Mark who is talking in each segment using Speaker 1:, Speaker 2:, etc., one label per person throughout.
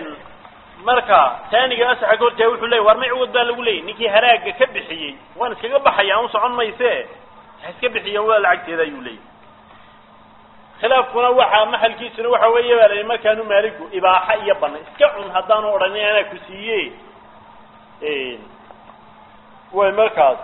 Speaker 1: marka taaniga asaxa goorta wuxuu leeyahay war ma ciwad baa lagu leeyahay ninkii haraaga ka bixiyay waan iskaga baxaya aan socon mayse iska bixiyo waa lacagteeda ayuu leeyahay khilaafkuna waxa maxalkiisuna waxa weeye baa markaanu maaligu ibaaxa iyo ban iska cun hadaan oranay ana ku siiyay way markaas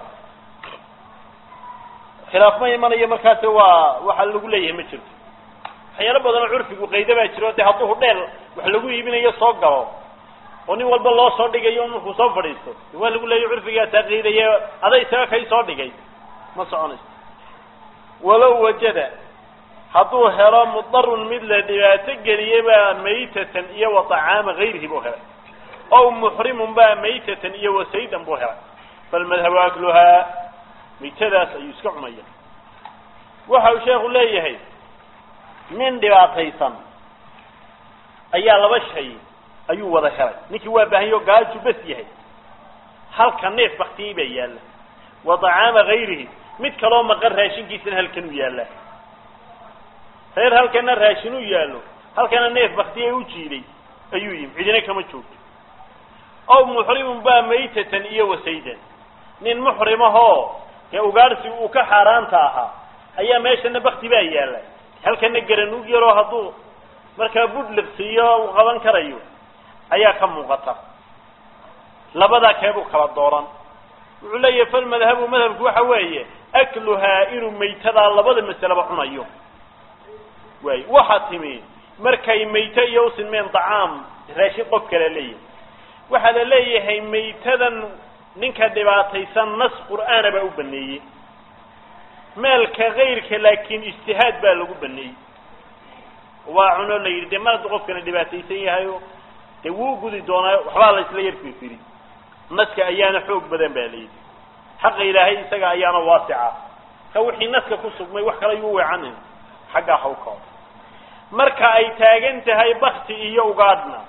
Speaker 1: khilaaf ma imanaya markaas waxa lagu leeyahay ma jirto xayalo badan curfigu qeydaba jiro hadduu dheel wax lagu iibinayo soo galo oo nin walba loo soo dhigayo markuu soo fadhiisto waa lagu leeyahay curfiga taqeedaya aday isaga kay soo dhigay ma soconayso walaw wajada hadduu helo mudarrun mid la dhibaato geliyaba maytatan iyo wa ta'aama ghayrihi buu helay aw muhrimun ba maytatan iyo wa saydan buu helay bal madhabu akluha maytadaas ayuu iska cunaya waxa uu sheekhu leeyahay min dhibaataysan ayaa laba shay ayuu wada helay ninkii waa baahiyo gaaju bas yahay halka neef baqtii bay yaala wa ta'aama ghayrihi mid kale maqan raashinkiisana halkan u yaala heer halkana raashin u yaalo halkana neef baqtii u jiiday ayuu yim cidina kama joogto aw muhrimun ba maytatan iyo wasaydan nin muhrimaho ee ugaarsi uu ka xaraanta aha ayaa meeshana baqti baa yaala halkana garan u yaro haduu marka budliqsiyo uu qaban karayo ayaa ka muuqata labada keebu kala dooran wuxuu leeyahay fal madhabku waxa weeye akluha inuu maytada labada masalaba cunayo way waxa timi markay mayta iyo u sinmeen taam raashin qof kale leeyahay waxa la leeyahay maytadan ninka dhibaataysan nas qur'aan ba u baneeyay meelka غيرka laakiin ijtihaad baa lagu baneeyay waa cuno la yiri marad qofkana dhibaataysan yahay ee wuu gudi doonaa waxba la isla yarfiiri naska ayaana xoog badan baa leeyahay xaq ilaahay isaga ayaana waasica ka wixii naska ku sugmay wax kale uu weecanin xaga hawka marka ay taagan tahay baqti iyo ugaadna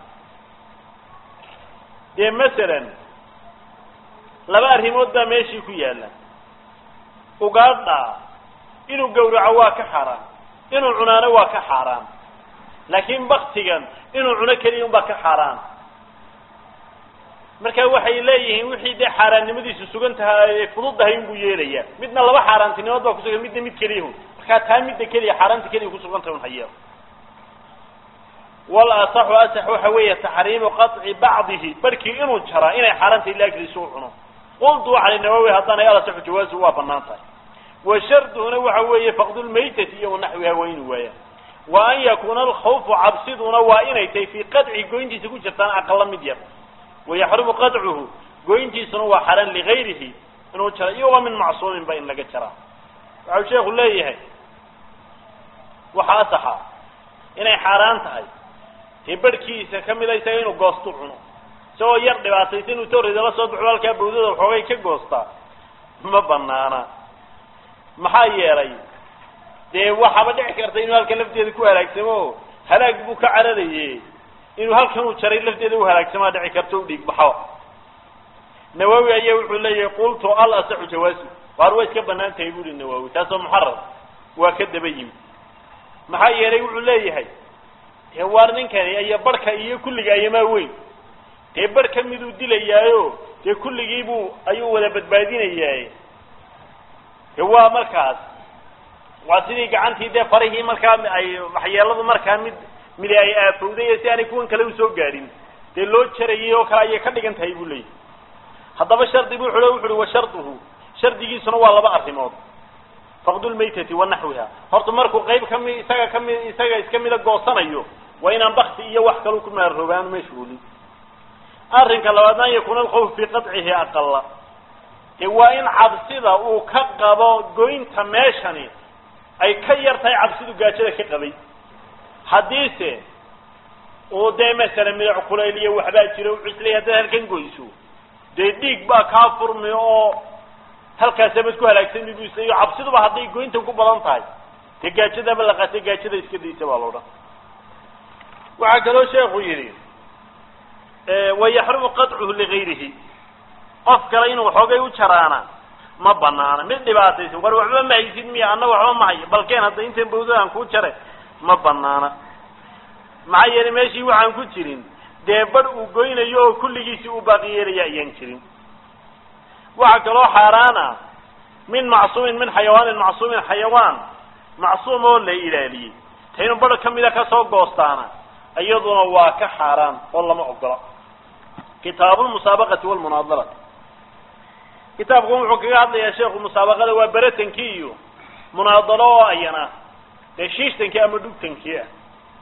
Speaker 1: de mesela laba arimood baa meeshii ku yaala ugaadha inuu gowraco waa ka xaraan inuu cunaana waa ka xaraan laakiin baqtigan inuu cuno kaliya baa ka xaraan marka waxay leeyihiin wixii de xaraannimadiisu sugan tahay fududahay inuu yeelaya midna laba xaraantinood baa ku sugan midna mid kaliya marka taa midda kaliya xaraanta kaliya ku sugan tahay hayo wala saxu waxa weeye tahriimu qat'i ba'dihi barki inuu jara inay xaraanta ilaa kaliya cuno qultu ala nawawi hadana yala saxu jawaazu waa banaantay wa sharduna waxa weeye faqdul maytati iyo nahwiha waynu waya wa an yakuna al khawfu absiduna wa inay tay fi qat'i goyntiisa ku jirtaan aqal mid yar wa yahrumu qat'uhu goyntiisuna waa xaran li ghayrihi inuu jara iyo min macsuumin ba in laga jara waxa sheekhu leeyahay waxa saxa inay xaraan tahay barkiisa kamid ay tahay inuu goosto cuno soo yar dhibaataysan uu toorida la soo baxo halka boodada xoogay ka goosta ma banaana maxaa yeelay de waxaba dhici karta inuu halka lafteeda ku halaagsamo halaag buu ka caradayay inuu halkan uu jaray lafteeda u halaagsama dhici karto u dhig baxo nawawi ayaa wuxuu leeyahay qultu al asaxu jawaazu war way iska banaantay buu nawawi taasoo muharram waa ka dabayim maxaa yeelay wuxuu leeyahay war ninkani ay barka iyo kulliga ay ma weyn ee barka mid uu dilayaayo ee kulligiibu ayuu wada badbaadinayaa ee waa markaas waa sidii gacantii de farihii markaa ay waxyeeladu markaa mid ay aafowday si aan kuwan kale u soo gaarin de loo jaray oo kale ay ka dhigan tahay buu leeyahay hadaba shardi buu wuxuu wa shartuhu shardigiisuna waa laba arrimood faqdul maytati wa nahwaha horta markuu qayb isaga iska mid goosanayo waa inaan baqti iyo wax kale ku maaroogaan meeshuuli arrinka labaadna yakuna khawf fi qat'ihi aqalla waa in cabsida uu ka qabo goynta meeshani ay ka yartay cabsidu gaajada ka qabay hadiise oo de mesela milic kulayliyo waxba jiro cisli hada halkan goyso de dhiig baa ka furmay oo halkaas ay ku halaagsan miduu isaga cabsidu ba haday goynta ku badan tahay de gaajada ba la qasay gaajada iska diisay waa loo dhan waxa kale oo sheekhu yiri ويحرم قطعه لغيره قفكر إنه حقه وشرانا ما بنانا من دباتي سوكر وحبا ما يزيد مياه أنا وحبا ما هي بل كان هذا إنتين بوزان كوشره ما بنانا معي ماشي وعن كوشرين dee badh uu goynayo oo kulligiisii uu baaqi yeelaya ayaan jirin waxaa kaloo xaaraana min macsuumin min xayawaanin macsuumin xayawaan macsuum oo la ilaaliyey ta inuu badh kamida kasoo goostaana iyaduna waa ka xaaraan oo lama ogola kitaabu lmusaabaqati walmunaadalati kitaabku wuxuu kaga hadlayaa sheekhu musaabaqada waa beratankii iyo munaadalo oo ayana dee shiishtankii ama dhugtankii ah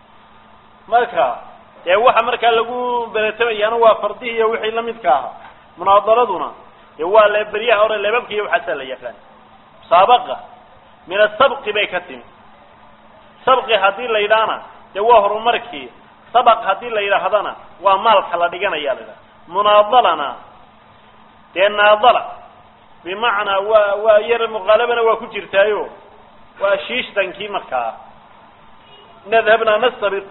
Speaker 1: marka dee waxa markaa lagu beratamayaana waa fardihii iyo wixii lamidka ahaa munaadaladuna dee waa beryaha hore leebabka iyo waxaasaa la yaqaan musaabaqa min asabqi bay ka timi sabqi haddii la yidhaahna dee waa horumarkii sabaq haddii la yidhaahdana waa maalka la dhiganaya la yidhaha munaadalana dee naadala bimacnaa waa yar muqaalabana waa ku jirtaayo waa shiishtankii markaa nadhabna nastabiqu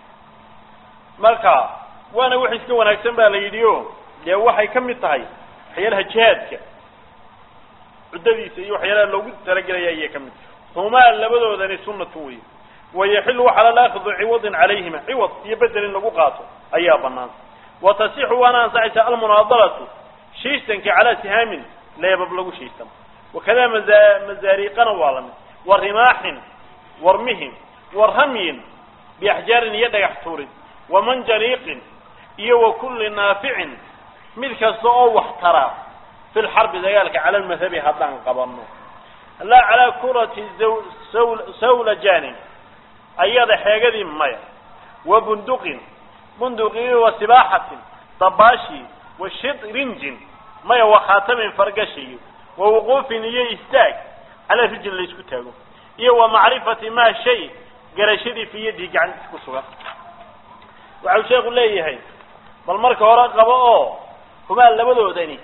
Speaker 1: marka waana wax iska wanaagsan ba la yidhi o dee waxay ka mid tahay waxyaalaha jihaadka cuddadiisa iyo waxyaalaha loogu talagelaya ayay ka mid tahay humaa labadoodani sunnatu wey wayaxilu waxaa lala akhdu ciwadin calayhima ciwad iyo bedel in lagu qaato ayaa banaan watasixu waana ansaxaysa almunaadalatu shiishtanki calaa sihaamin leebab lagu shiistan wakada mazaariiqana waa lamid wa rimaaxin warmihin wa ramyin biaxjaarin iyo dhagax tuurin wamanjaniiqin iyo wa kulli naaficin mid kasta oo wax tara fi lxarbi dagaalka cala lmadhabi haddaan qabano laa calaa kurati sawlajanin ayada xeegadii maya wa bunduqin bunduqi wa sibaaxatin dabaashi wa shidrinjin maya wa khaatamin fargashiyo wa wuquufin iyo istaag calaa rijin laysku taago iyo wa macrifati maa shay garashadii fi yadii gacantiis ku sugan waxau sheeku leeyahay bal marka hore qabo oo humaa labadoodani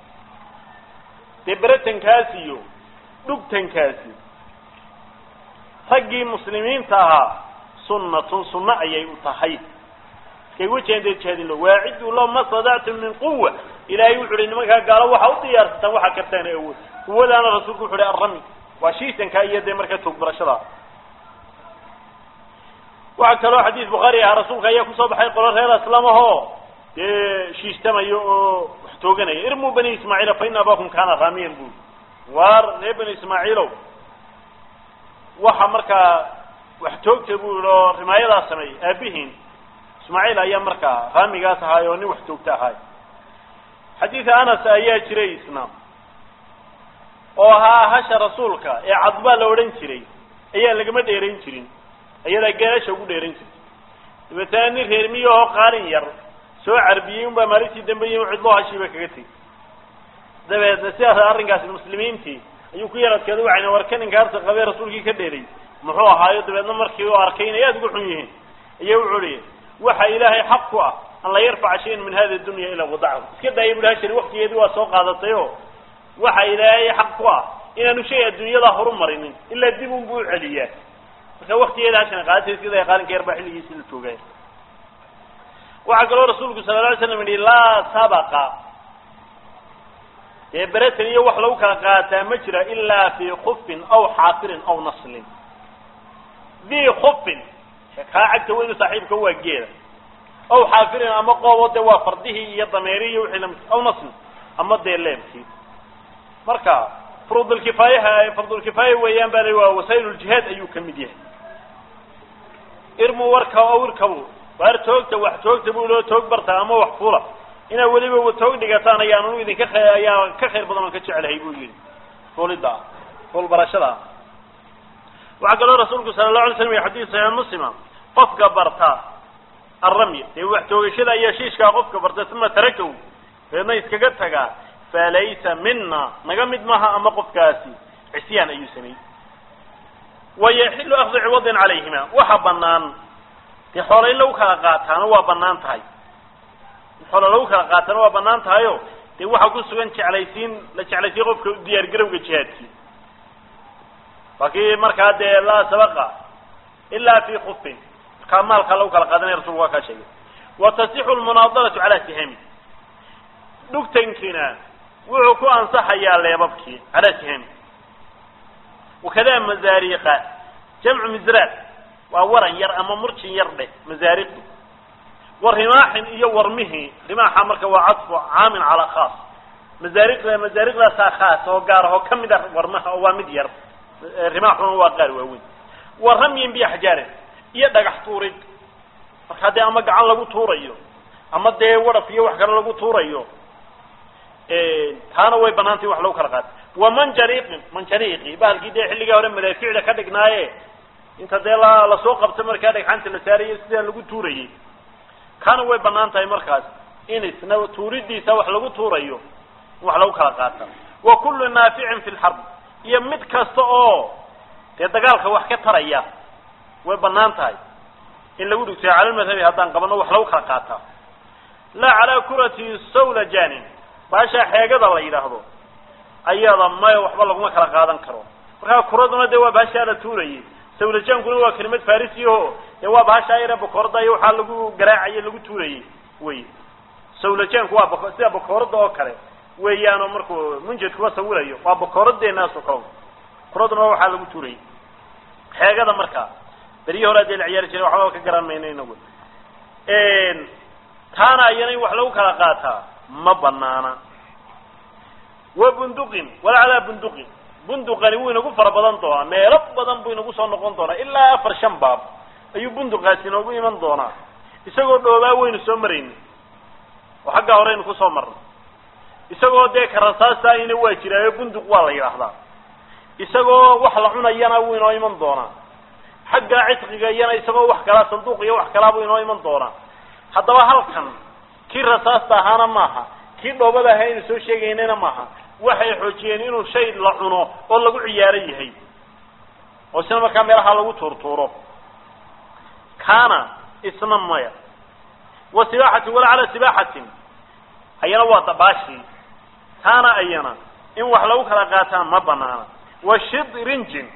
Speaker 1: dee beratankaasi iyo dhugtankaasi raggii muslimiinta ahaa sunnatun sunno ayay u tahay kay wajeendee jihaadinlo waaciduu lo ma stadactum min quwa ilaahay wuxu uhi nimankaa gaalo waxa u diyaarsataan waxaa kartaan awood quwadaana rasuulku wuxu uhi arrami waa shiitankaa iyo dee markaa toog barashada waxaa kaloo xadiis bukhaari ahaa rasuulka ayaa kusoo baxay qolo reer aslamaho dee shiishtamayo oo wax tooganaya irmuu bani ismaaciila fa ina abakum kaana raamiyan bui waar reer bani ismaaciilow waxa markaa wax toogta buu yihi oo rimaayadaas sameeyey aabihiin ismaaciil ayaa markaa raamigaas ahaay oo nin wax toogta ahaay xadiida anas ayaa jiray isna oo ahaa hasha rasuulka ee cadbaa la odhan jiray ayaa lagama dheerayn jirin iyadaa geelasha ugu dheeran jirtay dabeetana nin reer miyahoo qaalin yar soo carbiyey unbaa maalintii dambe iyo cidloo hashiiba kaga tegey dabeedna sidaas arrinkaasi muslimiintii ayuu ku yaradkeeda waxayna warka ninkaarta qabee rasuulkii ka dheeray muxuu ahaayo dabeedna markii uu arkay inay aada uga xun yihiin ayaa wuxuu ihi waxa ilaahay xaq ku ah an la yarfaca shayan min hadi dunya ilaa wadacahu iska daaya bui hashani waktigeedii waa soo qaadatay o waxa ilaahay xaq ku ah inaanu shay adduunyada horumarinin ilaa dib un buu celiyaa marka waktigeeda hashani qaadatay iska daya qaalinka yar baa xilligiisi la joogay waxaa kaloo rasuulku sala la alay slam yihi laa sabaqa dee beratan iyo wax lagu kala qaataa ma jira ilaa fi khufin aw xaafirin aw naslin di khufin kaa cagta weynu saaxiibka waa geeda aw xaafirin ama qoobo dee waa fardihii iyo dameerihii iyo wixii lamid aw naslin ama dee leebkii marka fardulkifaaya weeyaan baa waa wasaa'iluljihaad ayuu ka mid yahay irmu warka aw irkabu waar toogta wax toogta buu loo toog bartaa ama wax fula inaad weliba toog dhigataan ayaanu idinka ayaa ka khayr badan oo ka jecelahay buu yidhi fuulidda fuul barashada waxaa kaloo rasuulku sala allahu alay slam iyo xadiis saxiix muslima qofka barta arramya dee wax toogashada iyo shiishkaa qofka barta uma tarakahu deedna iskaga tagaa falaysa mina naga mid maha ama qofkaasi cisyaan ayuu sameeyey wayaxilu akdu ciwadin calayhima waxa banaan dee xoola in lagu kala qaataana waa banaan tahay xoola lagu kala qaataana waa banaan tahayo dee waxaa ku sugan la jeclaysiin qofka diyaar garowga jihaadkii waa kii markaa dee laa sabaqa ilaa fi khufin markaa maalkaa lagu kala qaadanaya rasulku waa kaa sheegay watasixu lmunaadalatu calaa sihami dhugtankiina wuxuu ku ansaxayaa leebabkii calaa sihami wakada mazaariqa jamcu mizraaq waa waran yar ama murjin yar dheh mazaariqdu ورماح إيا ورمه رماح مركا وعطف عام على خاص مزارق لا خاص وقاره كم در ورمها ومدير رماح وقار ووين ورمي بأحجاره إيا دقح طورد هذا أما قعان لغو طوريو أما دي ورف يوح قال لغو طوريو هانا وي بنانتي وحلو كالغات ومن جريقي بالكي دي حلقة ورم مدافع لكادق نايه انت دي لا سوق بتمر كادق حانت لساري سيدا لغو طوريو كان وي بنانتي مركز إنس نو توريدي سوح لغو طوريو وحلو كالغات وكل نافع في الحرب يمد كاستو يدقالك وحكا تريا وي بنانتي إن لو دكتور على المذهب هذا قبلنا وحلو كالغات لا على كرة السولة جانب باشا حاجة الله يلاحظه أيضا ما يوحب الله ما كلا قادن كرو مركا كرة ما دوا باشا على توري سولجان كلوا كلمة فارسيه يوا باشا يرى بكرة يوحى لجو جراعي لجو توري وي سولجان كوا بكرة بكرة كره ويانو مركو منجد كوا سوليه وبكرة ده ناس وكم كرة ما يوحى لجو توري حاجة ده مركا بريه ولا دل عيار شيء وحنا كجران منين نقول إن ثانا يعني وحلو كلا قاتها ما بنانا وبندقين ولا على بندقين بندقين وينقول فربضان طونا ما رب بدن بينقول صنقون طونا إلا فرشم باب أيو بندقات ينقول يمن طونا يسقط دولا وين سمرين وحق هورين كو سمر يسقط ده كراساس تاني نواجه أيو بندق والله يراحلا يسقط وحلا ينا وين يمن طونا حق عتق ينا يسقط وحكلا صندوق يوحكلا وين يمن طونا هذا هالكن كي رصاص تهانا معها كي دوبدا هين سو شيغيننا معها waxay xoojiyeen inuu shay la cuno oo lagu ciyaaray yahay oo sida kameraha lagu turturo kana isna maya wasibahati wala ala sibahati ayana waa tabashi kana ayana in wax lagu kala qaataan ma banaana wa shidrinjin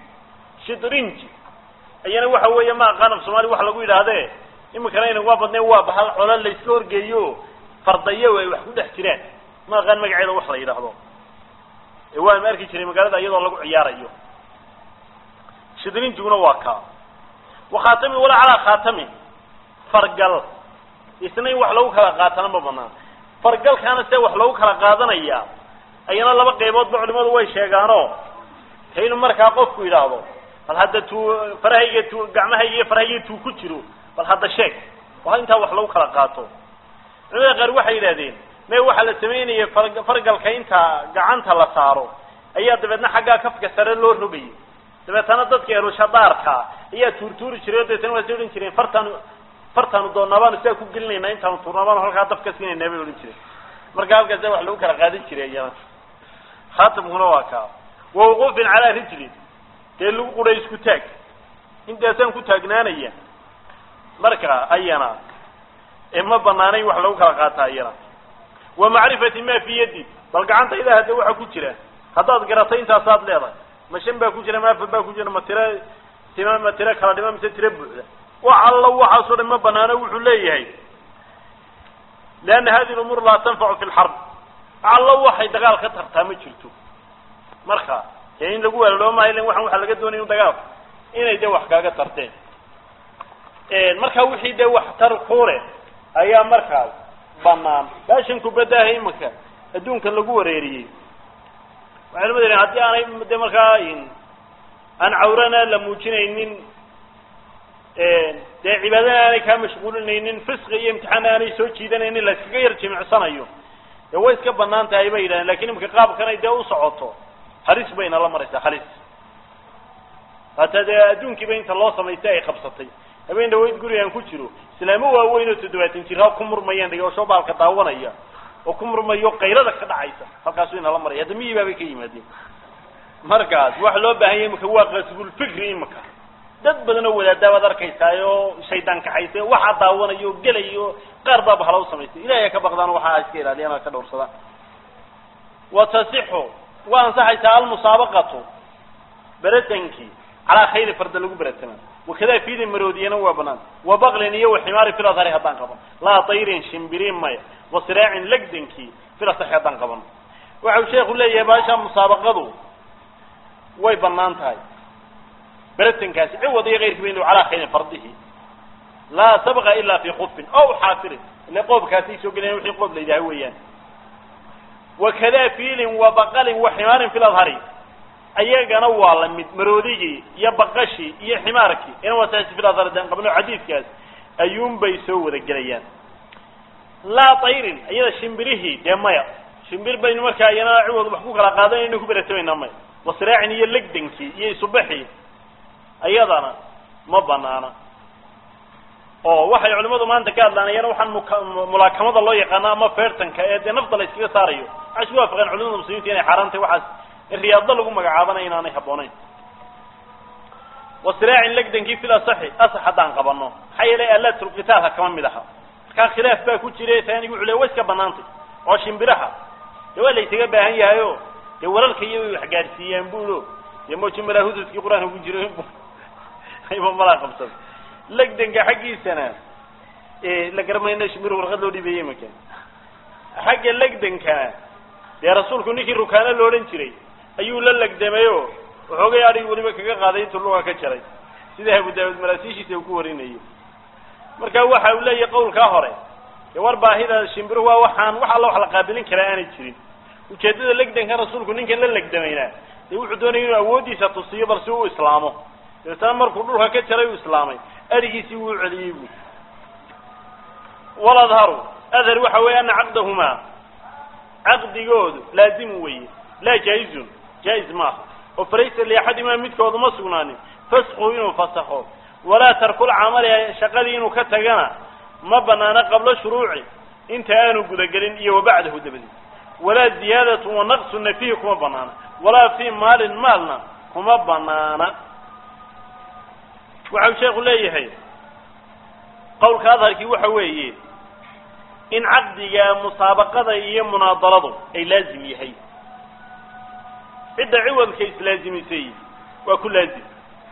Speaker 1: ayana waxa weeye ma qanab Soomaali wax lagu yiraahdo imika inay waa badnay waa bahal xolal la isla horgeeyo fardayo way wax ku dhex jireen ma qan magaceeda wax la yiraahdo waa markii jiray magaalada iyadoo lagu ciyaarayo shidrin juguna waa ka وخاتمي ولا على خاتمي فرقل isna wax lagu kala qaatana ma banaan farqal kana say wax lagu kala qaadanaya ayana laba qaybood ba culimadu way sheegaano hayno marka qofku yiraahdo bal hadda tu farahayga tu gacmahayga farahayga tu ku jiro bal hadda sheeg waa inta wax lagu kala qaato culimada qaar waxay yiraahdeen may waxa la sameeyay farqalka inta gacanta la saaro ayaa dabadna xagga kafka sare loo rogay dabadna dadka ee rushadaarka ayaa turtuuri jiray dadna way soo jireen fartan doonabaan si ku gelinayna inta tuurnabaan halka dabka siinay bay oran jireen marka halkaas wax lagu kala qaadan jiray ayana khaatamkuna waa ka ووقوف على رجلي تي لو قري isku taag intaasaan ku taagnaanaya marka ayana ima banaanay wax lagu kala qaataa ayana ومعرفه ما في يدي bal gacanta ila hada waxa ku jira hadaad garatay intaas aad leedahay mashin baa ku jira ma baa ku jira ma tira kala dhima mise tira buuxda وعلى waxa soo dhima banaana wuxuu leeyahay لان هذه الامور لا تنفع في الحرب على waxay dagaal ka tartaa ma jirto marka in lagu weeraro ma ilaa waxa laga doonayo dagaal inay de wax kaaga tarteen marka wixii de wax tar qoore ayaa markaas banaan baashin ku badaahay marka adduunka lagu wareeriyay waxay leedahay hadii aanay de marka aan awrana la muujinaynin de cibaadada ay ka mashquulinaynin fisq iyo imtixaan aanay soo jiidanaynin la iskaga yar jimicsanayo way iska banaan tahay bay yiraahdeen laakiin imka qaabkan ay de u socoto haris bayna la maraysa haris hada adduunki bay inta loo sameeyay ay qabsatay habeen dhaweyd gurigan ku jiro islaamo waa weyn oo 70 jir ku murmayaan dhigo soo baalka daawanaya oo ku murmayo qayrada ka dhacaysa halkaas ina la maray hada miyiba bay ka yimaadeen markaas wax loo baahan yahay marka waa qasbul fikri imka dad badan oo wadaada wad arkaysayo shaydaan ka xaysay waxa daawanayo galayo qaar baa bahalo sameeyay ilaahay ka baqdaan waxa iska ilaaliyana ka dhowrsada وتصح وانصحت المسابقه برتنكي على خير فرد لو برتنا وكذا في المرودينا وبنان وبغلنيه وحمار في الظهر هدان قبن لا طير شمبرين ماي وسراع لقدنكي في الصح هدان قبن وحو شيخ ليه باشا مسابقته way banaantahay برتنكاس عوض غير كبينه على خير فرده لا سبق إلا في خف أو حافر اللي قوب كاسيس وقلنا وحي قوب ليده ويان وكذا فيل وبقل وحمار في الأظهر أيها نوالا مروديجي يا بقشي يا حماركي إنه وساسي في الأظهر دان قبل عديد كاس أيوم بيسو ذكريان لا طير أيها شمبره دمايا شمبر بين مركا أيها عوض محقوق على قادين إنه كبرتوين نمايا وصراعني يلقدنكي يصبحي أيضا ما بنانا waxay culimadu maanta ka hadlaanayeen waxaan mulaakamada loo yaqaan ama feertanka ee nafta la iskaga saarayo ash waa faqan culimada muslimiinta inay xaraantay waxaas riyaado lagu magacaabanayo inaanay haboonayn wasraa'in lagdanki fil asahi asahadan qabano xayla alatul qital kama midaha ka khilaaf baa ku jiray taanigu culay waska banaantay oo shimbiraha wala isaga baahan yahayo ee wararka iyo wax gaarsiiyeen buulo ee moojimada hududkii quraanka ku jiray ayba mala qabsan lagdanka xaqiisana la garmayna shimir warqad loo dhibeeyay makan xaqqa lagdanka ee rasuulku ninkii rukaana loo oran jiray ayuu la lagdamayo wuxuu gaadhay waliba kaga qaaday intuu luga ka jaray sida Abu Daawud maraasiishiisa uu ku warinayo marka waxa uu leeyahay qowlka hore ee war baahida shimbiru waa waxaan waxa la wax la qaabilin kara aanay jirin ujeedada lagdanka rasuulku ninkan la lagdamayna ee wuxuu doonayay inuu awoodiisa tusiyo balse uu islaamo inta markuu dhulka ka jaray uu islaamay أرجسي وعليه ولا ظهروا أذر وحوي أن عقدهما عقد جود لازم ويه لا جائز ما وفريس لأحد ما متك وضمسوناني فسخوا إنه فسخوا ولا تركوا العمل شغالين وكتجنا ما بنانا قبل شروعي انت آنوا قدقلين إيه وبعده دبلي ولا زيادة ونقص فيه كما بنانا ولا في مالنا كما بنانا وعو شيخ ليه قول كذا كي وحويه إن عقدي مسابقة هي مناظرة أي لازم يهي إذا عوض كيس لازم يسي وكل لازم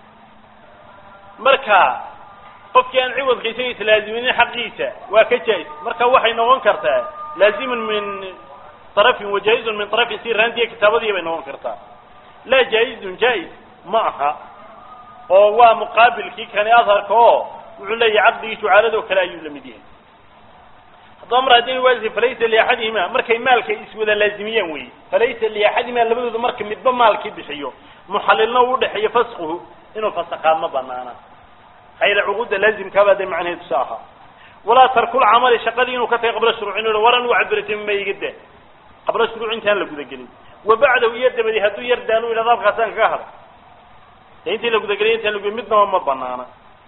Speaker 1: مركا قف كان عوض كيس لازم حقيقة وكجائز مركا وحي نوان كرتا لازم من طرف وجائز من طرف يصير عندي كتابة دي بينوان كرتا لا جائز معها oo muqaabilkii kan aadharka oo wuxuu leeyahay cabdigiisu caalado kala ayuu la mid yahay hadaba maradin wazi falaysa li ahadima markay maalka iswada laazimiyaan weey falaysa li ahadima labadooda marka midba maalkii bixiyo muxallilna uu dhaxay fasquhu inuu fasaqaama banaana hayla uquud laazim ka baad macnaheedu saaha wala tarkul amal shaqadii inuu ka tagay qabla shuruucin waran uu cabiratin ma yigada qabla shuruucin la guda galin wa ba'da yadabadi haduu yardaanu ila dabqasan ka hada انت لو قدرين تلو بمدنا وما بنانا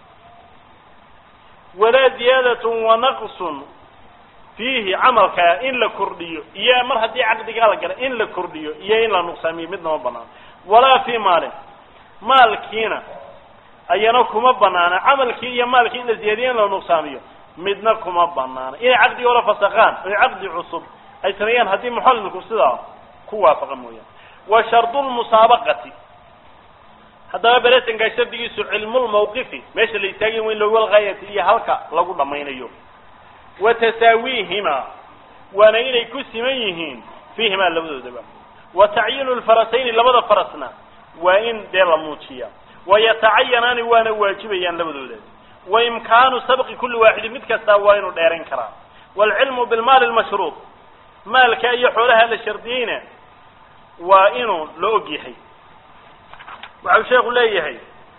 Speaker 1: ولا زيادة ونقص فيه عملك إن لكرديو يا مر هدي عقد قال إن لكرديو يا إن لنقسمي مدنا وما بنانا ولا في مالك هنا أينكم بنانا عملك يا مالك إن زيادين لو نقسميه مدناكم بنانا إيه عقد ولا فسقان إيه عقد عصب أي ثنيان هدي محل الكسرة كوا فقمويا وشرط المسابقة هذا بريتن قاعد يسوي علم الموقف ماشي اللي يتاجي وين لو الغاية هي هلكا لقول لما ينيو وتساويهما ونين يكسميهن فيهما لبدو دبا وتعيين الفرسين لبدا فرسنا وإن دير موتشيا ويتعينان وانا واجبيان لبدو دبا وإمكان سبق كل واحد متكسا وين ديرين كرا والعلم بالمال المشروط مالك أي حولها للشرطين وإنه لوجيحي وعلى شيخ ليه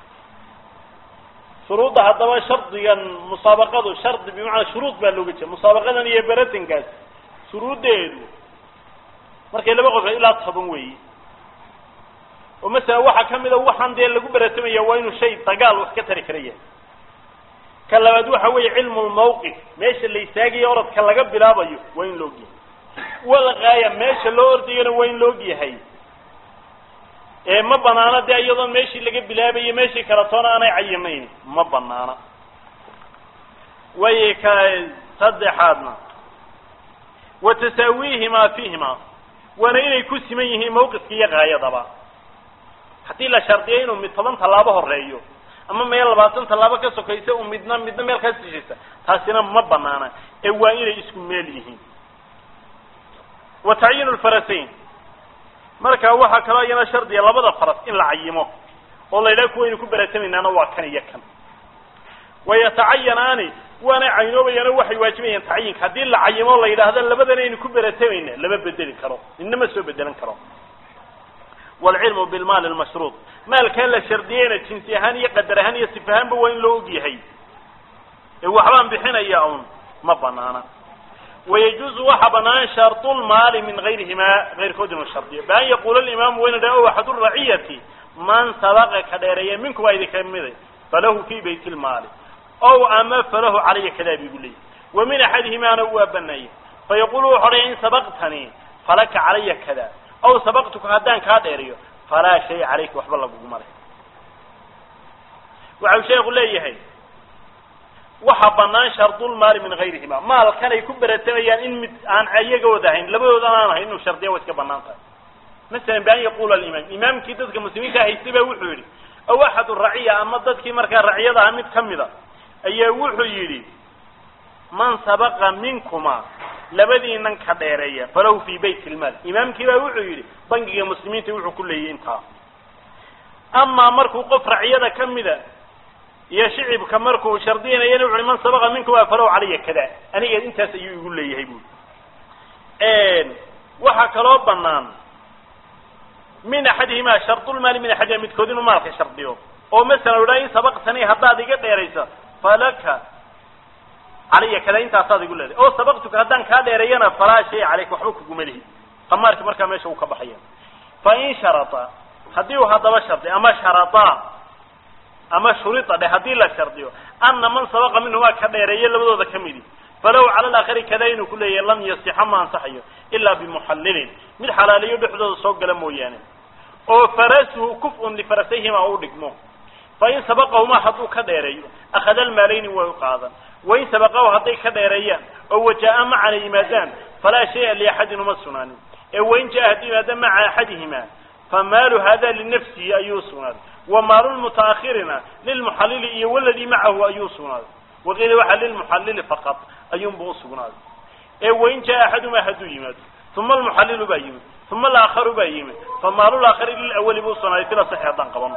Speaker 1: شروط هذا شرط مسابقة شرط بمعنى شروط باللغة مسابقة هي برتين كاس شروط ده مركي لما قلت إلا تصبون وي ومثلا واحد كمل واحد ده اللي برتين يوينه شيء تقال وسكتر كريه كلا بدو حوي علم الموقف ماشي اللي يساقي يورد كلا قبل لا بيو وين لوجي والغاية ماشي اللي يورد وين لوجي هاي ما بنانا دي أيضا ماشي اللي قبل لا بيو ماشي كرتونا أنا عيمين ما بنانا ويكا صدحاتنا وتساويهما فيهما ونين يكون سميه موقف كي غاية ضبا حتى لا شرطين ومثلا طلابه الرأيو أما ما يلا باتن طلابه كسوكيسة ومدنا ميل كسجيسة تاسينا ما بنانا إوائل يسكن ميليه وتعيين الفرسين مركا وحا كلا ينا شرط يلا بدا فرس إن لعيمه والله لا كوين يكون براتمين أنا واكن يكن wayatacayanaani waana caynoobayaan waxay waajibayaan tacyiinka haddii la cayimo la yidhaahdo labadana aynu ku beratamayna lama bedeli karo inama soo bedelan karo والعلم بالمال المشروط مال كان لا شردينا جنسي ahaan iyo qadar ahaan iyo sif ahaanba waa in loo ogyahay waxbaan bixinayaa ma banaana ويجوز وحبنا شرط المال من غيرهما غير كود الشرطية بأن يقول الإمام وين دعوه أحد الرعية من سبق كديريا منكم إذا كمل فله في بيت المال أو أما فله علي كذا بيقول لي ومن أحدهما أنا هو بني فيقول حرين سبقتني فلك علي كذا أو سبقتك هدان كديريا فلا شيء عليك وحب الله بجمله وعلى شيء يقول لي هي وحبنا شرط المال من غيرهما مال كان يكون برتبيان إن عن عيجة ودهين لبده أنا إنه شرطية وسكبنانته مثلا بأن يقول الإمام إمام كده كمسلمين كهيسبه وحوري أو أحد الرعية أما ضد كي مركز الرعية ده عمد كمذا أي وحوري من سبق منكما لبدي إنك حديرية فلو في بيت المال إمام كده وحوري بنجي المسلمين توحوا كله ينتهى أما مركو قف رعية ده كمذا يا شعب كمركو شردين ينوع من سبق منكم فلو علي كذا أنا أنت سيقول لي يهيبون وحكى له بنان من أحدهما شرط المال من أحدهما متكودين ومالك شرطيه أو مثلا ولا سبق سنة هذا دقيقة يا رئيس فلك علي كذا أنت أصلا يقول لي أو سبقتك هذا كذا رينا فلا شيء عليك وحبك جمله فمارك مركب ما يشوك بحيا فإن شرط هديه هذا شرط أما شريطة ده هدي لا شرطيه أن من سبق منه ما كديريه لبده ذا كميدي فلو على الآخر كذين كله لم يصح ما انصحيه إلا بمحلل من حلاليه بحدود السوق لمويانه أو فرسه كفء لفرسيهما أو دقمه فإن سبقهما حطوا كديريه أخذ المالين ويقاضا وإن سبقه هدي كديريه أو جاء مع الإمادان فلا شيء لأحدهما السنان وإن جاء الإمادان مع أحدهما فمال هذا لنفسه أيوسنا ومال المتأخرين للمحلل والذي معه أيوسنا وغير واحد للمحلل فقط أيوم بوسنا وإن جاء أحدهما هدو يمات ثم المحلل بايم ثم الآخر بايم فمال الآخر للأول بوسنا كلا صحيح قبل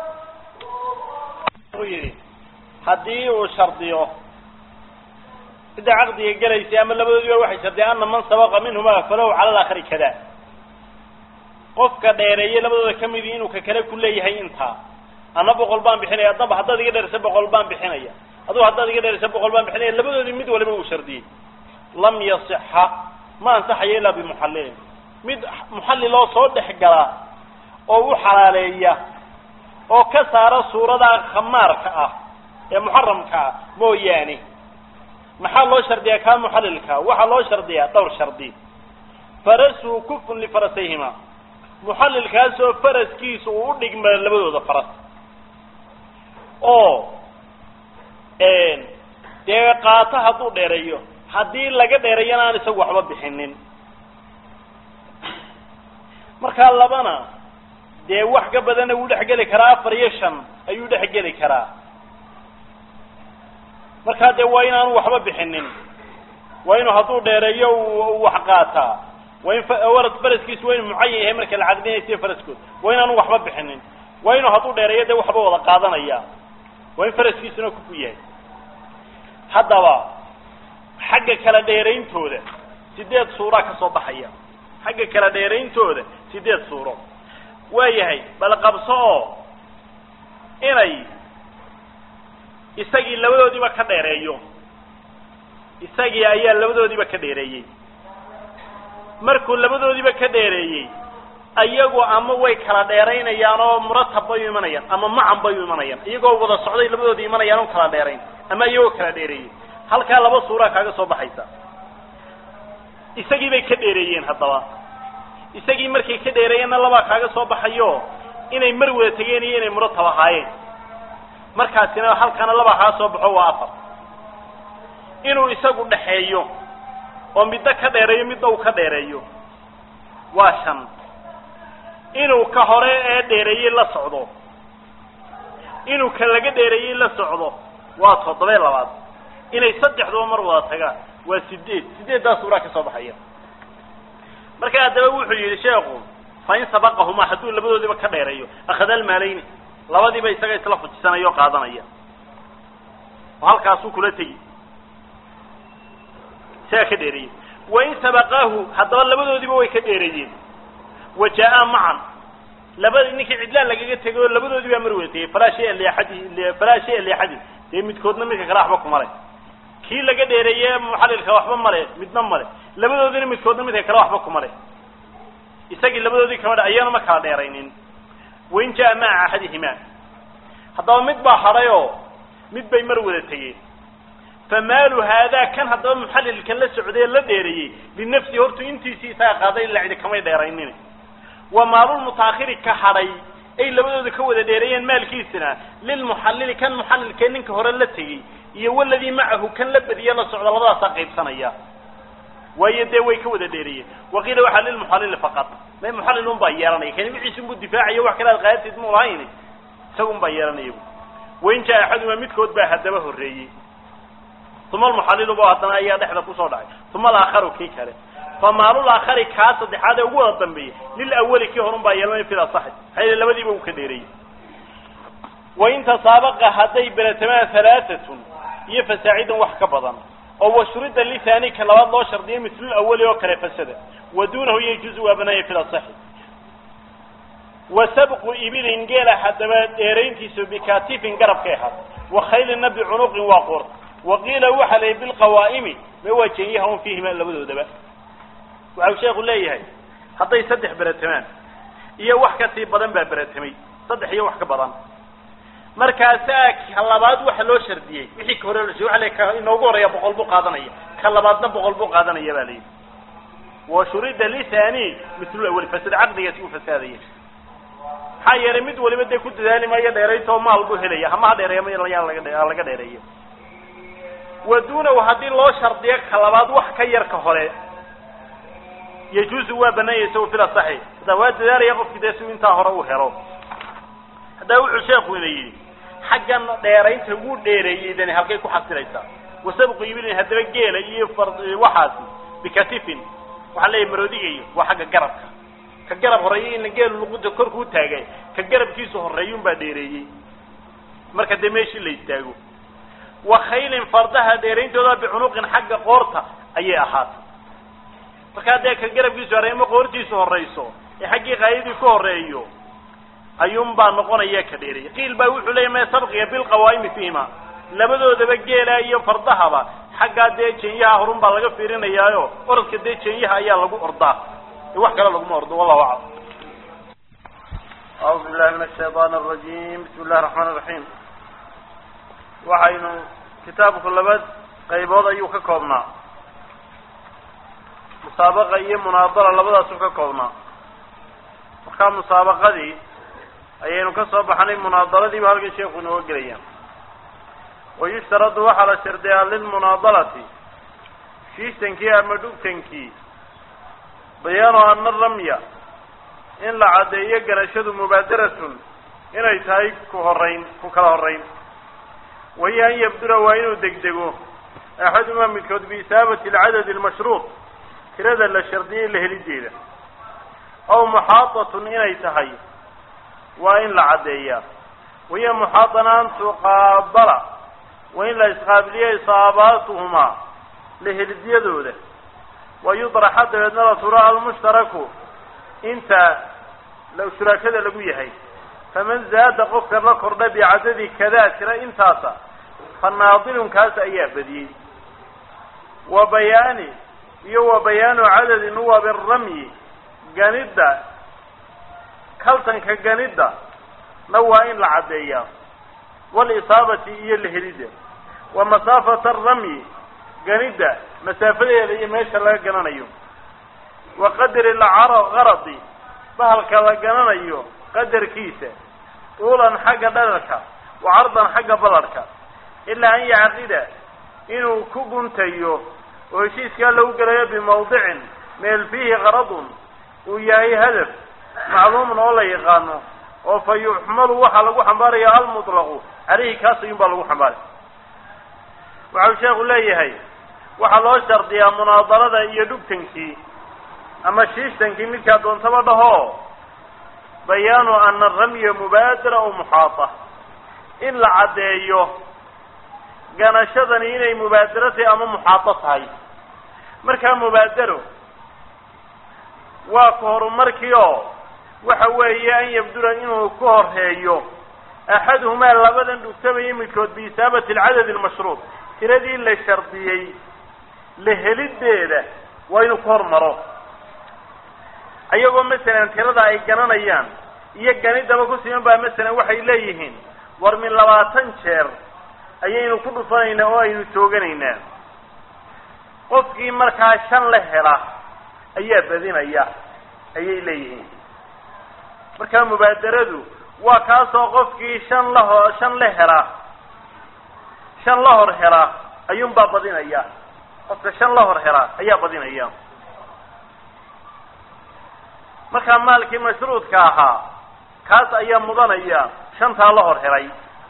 Speaker 1: هدي وشرطيه إذا عقدي جلس أما لابد واحد شرطي أن من سبق منهما فلو على الآخر كذا qofka dheereeyay labadooda kamid inuu ka kale ku leeyahay inta ana boqol baan bixinaya daba hadda iga dheersa boqol baan bixinaya adoo hadda iga dheersa boqol baan bixinaya labadoodii mid waliba uu shardiyay lam yasihha ma ansaxay ila bi muhallil mid muhallil oo soo dhex gala oo u xalaaleeya oo ka saara suurada khamaarka ah ee muharramka mooyaane maxaa loo shardiyaa ka muhallilka waxa loo shardiyaa dhowr shardi farasu kufun li farasayhima محلل كاسو فرس كيسو ودق ما لبدوده فرس او deeqaata haduu dheereeyo hadii laga dheereeyana aan isagu waxba bixinin marka labana wax ka badan uu dhex gali karaa 4 iyo 5 ayuu dhex gali karaa marka waa inaan waxba bixinin waa inuu haduu dheereeyo wax qaata وين ورد فرسكيس وين معين هم مركل العقدين يصير فرسكوت وين أنا وحبة بحنين وين هطول ديرية ده وحبة ولا قاضنا إياه وين فرسكيس نكفيه هذا وا حق كلا ديرين توده سيدات صورة كصباحية حق كلا ديرين توده سيدات صورة وياهي بلقبصه إني يسقي اللودو دي بكديريو يسقي أيه اللودو دي بكديريو markuu labadoodiba ka dheereeyay ayagu ama way kala dheereynayaan oo muratab bay imanayaan ama macan bay imanayaan iyagoo wada socday labadoodii imanayaan oo kala dheereyn ama iyagoo kala dheereeyay halka laba suura kaaga soo baxaysa isagii bay ka dheereeyeen hadaba isagii markay ka dheereeyeen laba kaaga soo baxayo inay mar wada tageen iyo inay muratab ahaayeen markaasina halkana laba ka soo baxo waa afar inuu isagu dhaxeeyo oo midda ka dheereeyo midda uu ka dheereeyo waa 5 inuu ka hore ee dheereeyay la socdo inuu ka laga dheereeyay la socdo waa 7 inay saddexdo mar wada tagaan waa 8 daa suura ka soo baxaya marka hadaba wuxuu yiri sheekhu fa in sabaqahuma haduu labadoodiba ka dheereeyo akhadal maalayni labadiiba isaga isla fujisanayo qaadanaya halkaasuu kula tegi saa ka dheereeyey wain sabaqaahu haddaba labadoodiiba way ka dheereeyeen wajaa-aa macan labada ninkii cidlaan lagaga tegay oo labadoodii baa mar wada tegey falaa shaya liaxadi dee midkoodna midka kale waxba kumale kii laga dheereeye muxallilka waxba male midna male labadoodina midkoodna midka kale waxba kumale isagii labadoodii kama ayaana ma kala dheeraynin wain jaa maca axadihimaa haddaba mid baa hadhayoo mid bay mar wada tegeen famaalu haadaa kan haddaba muxallilkan la socday la dheereeyey linafsihi hortu intiisii isaga qaaday ila cidi kamay dheeraynin wa maalulmutaakhiri ka hadhay ay labadooda ka wada dheereeyeen maalkiisina lilmuxallili kan muxallilkee ninka hore la tegey iyo waladii macahu kan la badiye la socda labadaasaa qaybsanaya waayo dee way ka wada dheereeyeen waqiila waxaa lilmuxallili faqad may muxallil un baa yeelanaya kani wixiisi unbuu difaacayo wax kale ad qaadatiid mu lahayn isaga un baa yeelanaya wain jaa axaduma midkood baa haddaba horreeyey uma almuxallilu ba haddana ayaa dhexda kusoo dhacay uma alaakharu kii kale famaalulaakhari kaa saddexaad ee ugu wada dambeeyey lilawali kii horun baa yeelanaya fil asaxi maxaa labadiiba uu ka dheereeyey wain tasaabaqa hadday beratamaan halaatatun iyo fasaacidan wax ka badan oo washrida lihaani ka labaad loo shardiyo mislul awali oo kale fasada wa duunahu yajuuzu waa banaaya fil asaxi wa sabqu ibilin geela haddaba dheerayntiisu bikatifin garabkay ahaad wa khaylina bicunuqin waa qoor waqiila waxa la bilqawaa'imi ma waajiyah un fiihima labadoodaba waxa sheekhu leeyahay hadday saddex beratamaan iyo wax ka sii badan baa beratamay saddex iyo wax ka badan markaasaa ka labaad waxa loo shardiyey wixii ka hore loo shardiyey waxa la inoogu horeeya 100 buu qaadanaya ka labaadna 100 buu qaadanaya baa leeyahay wa shurida lisani mithlu awwal fasad aqdiga uu fasaadayay hayere mid waliba de ku dadaali maayo dheerayto maal buu helaya ama dheereeyo laga dheereeyo ودونه وهذه الله شرطية خلابات وحكا يرك هراء يجوز وابناء يسوي في الصحيح هذا واد دار يقف كده يسوي انت هراء وهراء هذا هو الشيخ وليه حقا ديرين تقول ديري إذا هالكي كحصل ليس وسبق يبين هذا الجيل يفرض وحاسي بكتف وعليه مرودية وحق جرب كجرب هرايين الجيل اللي قد كركو تاجي كجرب كيسه هرايين بديري مركز دمشق اللي يتاجو وخيل فردها ديرين تودا بعنق حق قورته اي احاد marka ka garabkiisu areemo qoortiisu horeyso ee xaqii qaayidi ku horeeyo ayuun baa noqonaya ka dheeray qiil baa wuxuu leeyahay sabqiya bil qawaayim fiima labadoodaba geela iyo fardahaba xaqaa deejiyaha horun baa laga fiirinayaayo orodka deejiyaha ayaa lagu ordaa wax kale lagu ordo wallahu a'lam a'udhu billahi minash shaytaanir rajiim bismillahir rahmaanir rahiim waxaynu kitaabku labad qaybood ayuu ka koobnaa musaabaqa iyo munaadara labadaas ka koobnaa marka musaabaqadii ayaynu ka soo baxnay munaadaradii baa halka sheekhu inoo gelaya wayustaradu waxa la shardiyaa lil munaadalati shiistankii ama dhugtankii bayaanu anna ramya in la cadeeyo garashadu mubaadaratun inay tahay ku kala horeyn وهي أن يبدر وإنه دقدقه أحدهما من كتب إسابة العدد المشروط كرذا للشرطية اللي هلديده أو محاطة إني تحي وإن لعدية وهي محاطة أن تقابل وإن لا إسقابلية إصاباتهما لهلديده ويضرح حتى يدنر ثراء المشترك انت لو شراك هذا لقويه فمن زاد قفك الركر بعدد كذا ترى انتاسا فالناظر كاس اياه بدي وبيان عدد نواب الرمي جاندا كلتن كجاندا نوعين العدية والإصابة هي الهريدة ومسافة الرمي جاندا مسافة اللي ماشى لها جنانيو وقدر الغرض بهالكلا جنانيو قدر كيسة طولا حق دلك وعرضا حق بلرك إلا أن يعقد إنه كبنتيو ويشيس كان له قرية بموضع ميل فيه غرض وياهي هدف معلوم ولا يغانو وفيحمل وحلق حمباري المطلق عليه كاس ينبلغ حمباري وعلى شيخ الله يهي وحلو شرط يا مناظرة يدوك تنكي أما شيش تنكي ملكا دون سببه بيان أن الرمي مبادرة أو محاطة إلا عديه ganashadani inay mubaadaro tahay ama muxaado tahay. markaa mubaadaro waa ka horumarkii oo waxa weeye an yabdura inuu ku horeeyo axaduhumaa labadan dhugtamaya midkood biisaabati alcadad almashruuط tiradii la shardiyey la helideeda waa inuu ku hormaro ayagoo masalan tirada ay gananayaan iyo ganidaba ku siman baa masalan waxay leeyihiin war min 20 jeer ayaynu ku dhufanaynaa oo aynu tooganaynaa. qofkii markaa 5 la hela ayaa badinaya ayay leeyihiin. markaa mubaadaradu waa kaasoo qofkii 5 la hela 5 la hor hela ayuunbaa badinaya. qofka 5 la hor hela ayaa badinaya. markaa maalkii mashruudka ahaa kaas ayaa mudanaya 5taa la hor helay.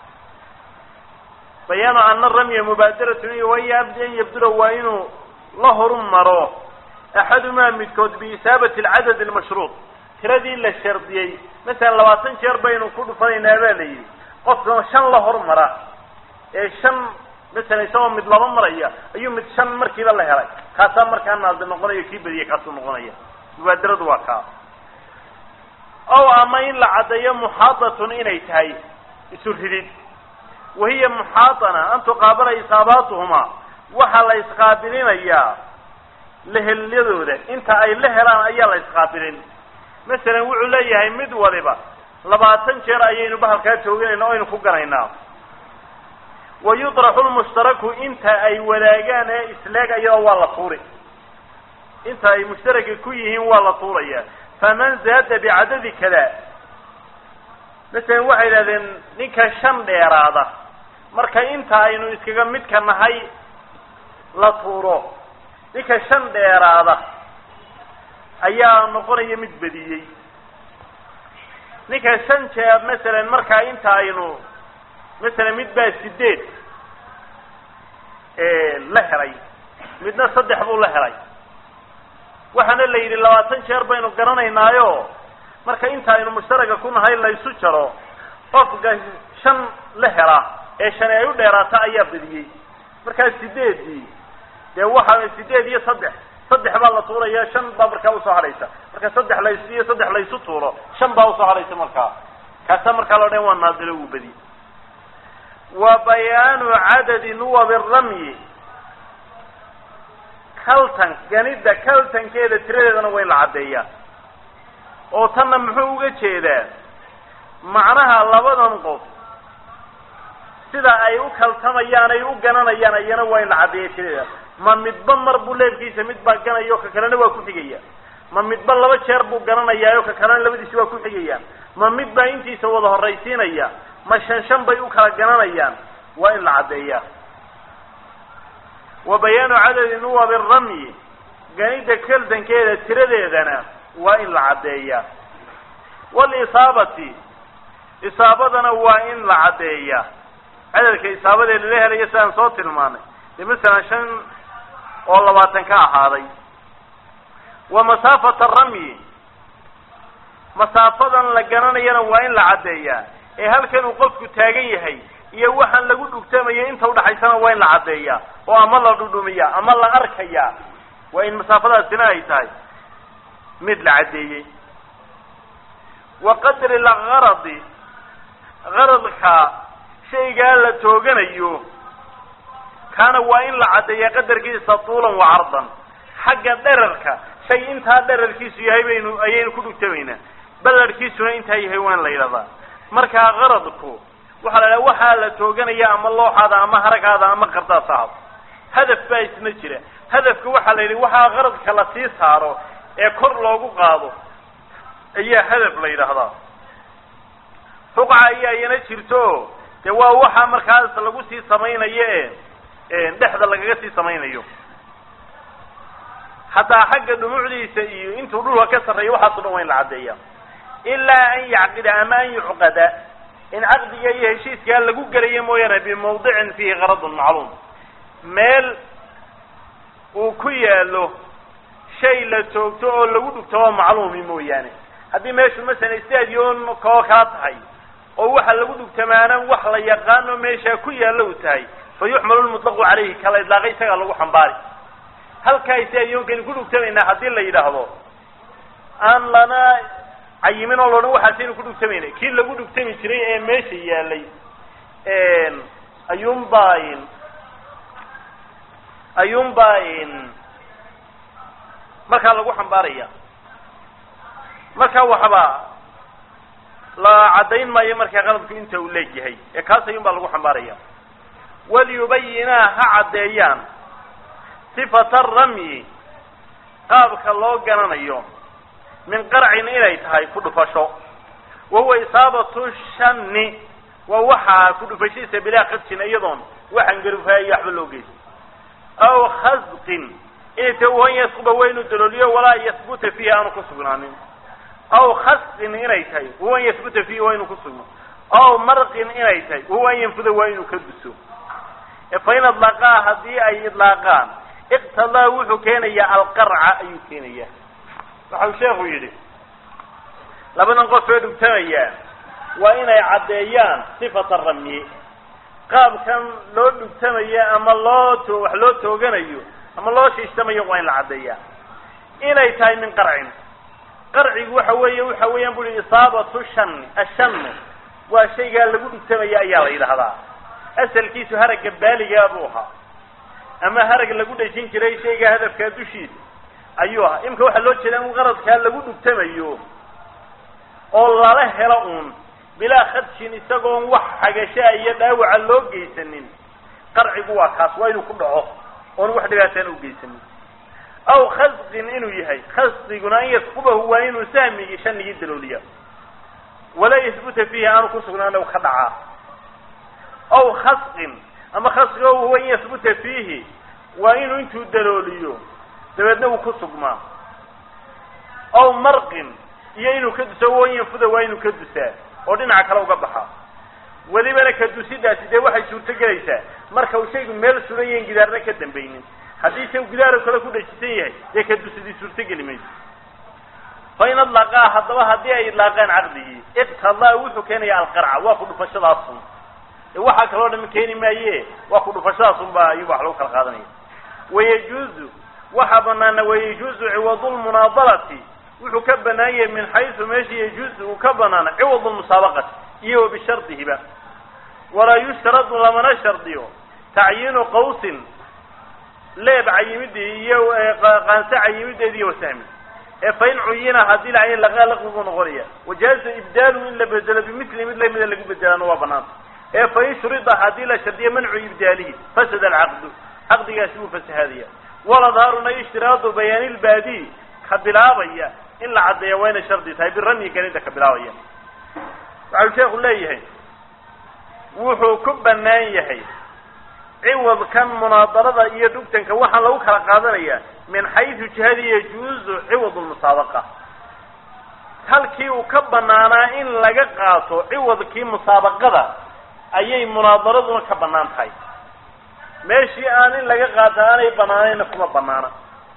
Speaker 1: bayaanu ana ramya mubaadaratu waya abdan yabdura waa inuu la horumaro axadumaa midkood biisaabati alcadad almashruuط tiradii la shardiyey. masalan 20 jeer baynu ku dhufanaynaa baa layidhi qofka 5 la hormara ee 5 masalan isagoo mid 2 maraya ayuu mid 5 markiiba la helay kaasaa markaa naadi noqonayo kii badiyay kaasuu noqonaya. mubaadaradu waa kaa. ow ama in la caddeeyo muxaadatun inay tahay isu ridid. wahiya muxaadana an tuqaabala isaabaatuhumaa waxaa la isqaabilinayaa lehelyadooda inta ay la helaan ayaa la isqaabilin. masalan wuxuu leeyahay mid waliba 20 jeer ayaynu bahalkaa tooganayna o aynu ku ganaynaa. wayudraxu lmushtaraku inta ay wadaagaan ee isleegaya waa la tuuri. inta ay mushtaraka ku yihiin waa la tuuraya. faman zaada bicadadi kada masalan waxay yidhahdeen ninka 5 dheeraada marka inta aynu iskaga midka nahay la tuuro ninka 5 dheeraada ayaa noqonaya mid badiyey. ninka 5 jeer masalan markaa inta aynu masalan mid baa 8 la helay midna 3 buu la helay. waxaana la yidhi 20 jeer baynu garanaynaayo marka inta aynu mushtaraga ku nahay la isu jaro qofka 5 la hela ee 5 ay u dheeraata ayaa badiyey. markaa 8dii dee waxa 8 iyo 3 baa la tuuraya 5 baa markaa usoo hadhaysa. marka 3 la isiyo 3 la isu tuuro 5 baa usoo hadhaysa. markaa kaasa markaa loo dhan waa naadilo uu badi. wa bayaanu cadadi nuwab الramyi kaltan ganida kaltankeeda tiradeedana waa in la caddeeyaa. oo tanna muxuu uga jeedaa macnaha labadan qof sida ay u kaltamayaan ay u gananayaan ayana waa in la caddeeya tiradeeda. ma midba mar buu leebkiisa mid baa ganayo ka kalena waa ku xigaya. ma midba 2 jeer buu gananayaa oo ka kalena labadiisa waa ku xigayaan. ma mid baa intiisa wada horraysiinaya. ma 5 bay u kala gananayaan. waa in la caddeeyaa. wa bayaanu cadadi nuwab الramyi ganida kaltankeeda tiradeedana waa in la caddeeyaa. walisaabati isaabadana waa in la caddeeyaa. cadadka isaabadeeda la helaya sidaan soo tilmaanay dee masalan 5 oo 20 ka ahaaday. wa masaafata الramyi masaafadan la garanayana waa in la caddeeyaa. ee halkan uu qofku taagan yahay iyo waxaan lagu dhugtamayo inta udhaxaysana waa in la caddeeyaa oo ama la dhudhumiya ama la arkaya. waa in masaafadaasina ay tahay mid la caddeeyey. wa qadri lgaradi garadka shaygaa la tooganayo kaana waa in la caddeeyaa qadarkiisa tuulan wa cardan. xagga dherarka shay intaa dherarkiisu yahay ayaynu ku dhugtamaynaa. balarkiisuna intaa yahay waa in la yidhahdaa. markaa garadku waxaa la dhaha waxaa la tooganaya ama looxaada ama haragaada ama qardaas ahad. hadaf baa isna jira. hadafka waxaa la yidhi waxaa qaradka la sii saaro ee kor loogu qaado ayaa hadaf la yidhaahdaa. ruqca ayaa iyana jirto dee waa waxa markaas lagu sii samaynayo ee dhexda lagaga sii samaynayo. hataa xagga dhumucdiisa iyo intuu dhulka ka sarreeyo waxaas o dhan waa in la caddeeya. ilaa an yacqida ama an yucqada in caqdiga iyo heshiiskaa lagu gelayo mooyaane bimawdicin fiihi qaradun macluum meel uu ku yaalo shay la toogto oo lagu dhugto oo macluumi mooyaane. haddii meeshu masalan stadion koo kaa tahay oo waxa lagu dhugtamaana wax la yaqaano meesha ku yaalo u tahay fayuxmalu lmutlaqu calayhi kala idlaaqay isagaa lagu xambaari halkaasi ayoonkani ku dhugtamaynaa haddii la yidhaahdo aan lana cayimin oo loodhan waxaasaynu ku dhugtamayna kii lagu dhugtami jiray ee meesha yaalay ayuunbaa markaa lagu xambaaraya markaa waxba la caddayn maayo markaa qaladku inta uu leegyahay ee kaas ayuunbaa lagu xambaaraya waliyubayinaa ha caddeeyaan sifata ramyi qaabka loo garanayo min qarcin inay tahay ku dhufasho wahuwa isaabatu shanni waa waxaa ku dhufashadiisa bilaa khadjin iyadoon waxaan garufaayo waxba loo geysan aw khasqin inay tahay wan yasquba waynu dalooliyo walaa yasbuta fiihi aanu ku sugnaanin aw khasqin inay tahay wahuwa an yasbuta fiihi waa inu ku sugno aw marqin inay tahay wahuwa an yanfuda waa inuu ka duso fain adlaqaa haddii ay idlaaqaan iqtadaa wuxuu keenayaa alqarca ayuu keenayaa waxau sheekhu yidhi labadan qof ee dhugtamaya waa inay caddeeyaan sifata ramyi qaabkan loo dhugtamaya ama wax loo tooganayo ama loo shiishtamayo waa in la caddeeyaa inay tahay min qarcin qarcigu waxa weeyaan bui isaabatu shanni ashannu waa shaygaa lagu dhugtamaya ayaa la yidhahdaa asalkiisu haragga baaligaa buu ahaa ama harag lagu dhejin jiray shayga hadafkaa dushiisa ayuu ahaa imika waxaa loo jeeda in qaradkaa lagu dhugtamayo oo lala helo uun bilaa khadjin isagoon wax xagashaa iyo dhaawaca loo geysanin qarcigu waa kaas waa inuu ku dhaco oon wax dhibaataan u geysanin aw khasqin inuu yahay khasqiguna an yasqubahu waa inuu sahmigii shanigii dalooliya walaa yasbuta fiihi aanu ku sugnaan ka dhacaa aw khasqin ama khasqiga huwa in yasbuta fiihi waa inuu intuu dalooliyo dabeedna uu ku sugmaa aw marqin iyo inuu ka duso wan yanfuda waa inuu ka dusaa oo dhinaca kale uga baxaa welibana ka dusidaasi dee waxay suurto gelaysaa marka uu shaygu meel suran yahin gidaarna ka dambaynin haddii isagu gidaaro kale ku dhajisan yahay dee ka dusidii suurtogeli mayso fain adlaqaa haddaba haddii ay idlaaqeen caqdigii iqtadaa wuxuu keenaya alqarca waa ku dhufashadaasun waxaa kaloo dhami keeni maaye waa ku dhufashadaasunba ayuba wax lagu kala qaadanaya wayajuuzu waxaa banaana wayajuuzu ciwadu lmunaadalati wuxuu ka banaan yahay min xaysu meesha yajuuzu uu ka banaana ciwad lmusaabaqati iyo wa bishardihiba walaa yushtaradu lamana shardiyo tacyiinu qawsin leeb cayimidii iyo qaanse cayimideedi iyo wasahmi fain cuyina haddii lacayin laqbuu noqonaya wajaaza ibdaalu in la bedelo bimili mid lamida lagu bedelaana waa banaanta fain shurida haddii la shardiyo mancu ibdaalihi fasada alcaqdu caqdigaasi wuu fasahaadaya waladhaaruna ishtiraadu bayaani lbaadi ka bilaabaya in la caddeeya waa inay shardi tahay biramyi ganida ka bilaabaya waxau sheekhu leeyahay wuxuu ku banaan yahay ciwadkan munaadarada iyo dhugtanka waxaa lagu kala qaadanaya min xaysu jihadi yajuuzu ciwad lmusaabaqa halkii uu ka banaanaa in laga qaato ciwadkii musaabaqada ayay munaadaraduna ka banaan tahay meeshii aan in laga qaato aanay banaanayna kuma banaana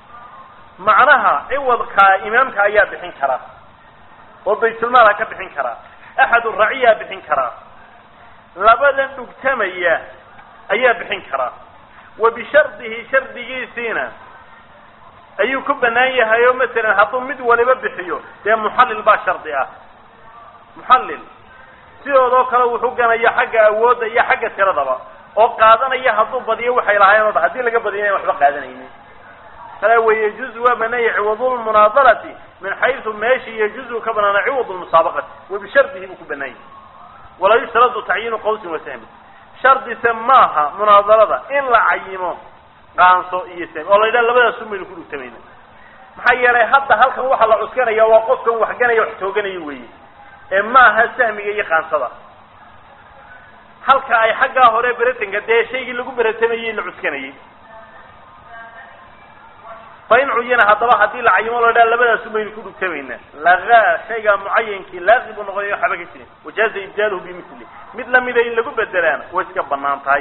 Speaker 1: macnaha ciwadkaa imaamka ayaa bixin karaa oo baytulmaala ka bixin karaa axadu raciyaa bixin karaa labadan dhugtamaya ayaa bixin karaa wa bishardihi shardigiisiina ayuu ku banaan yahay oo masalan hadduu mid waliba bixiyo dee muxallil baa shardi ah muxallil sidoodoo kale wuxuu ganaya xagga awoodda iyo xagga tiradaba oo qaadanaya hadduu badiyo waxay lahaayeen o dhan haddii laga badiyo inan waxba qaadanaynin kala wayajuuzu waa banaya ciwadu lmunaadalati min xaysu meeshii yajuuzu ka banaana ciwad lmusaabaqati wa bishardihi buu ku banaan yahay walaa yushtaradu tacyiinu qawsin wasahmi shardise maaha munaadalada in la cayimo qaanso iyo sahmi oo la yidhaha labadaas un baynu ku dhugtamayna maxaa yeelay hadda halkan waxaa la cuskanaya waa qofkan waxganaya wax tooganayo weeye ee maaha sahmiga iyo qaansada halka ay xaggaa hore beratanka dee shaygii lagu beratamayey la cuskanayay fain cuyina haddaba haddii la cayimo la yidhaha labadaas un baynu ku dhugtamaynaa lagaa shaygaa mucayankii laaqi buu noqonayo waxba ka jirin wajaaza ibdaaluhu bimithli mid lamida in lagu bedelaana way iska banaan tahay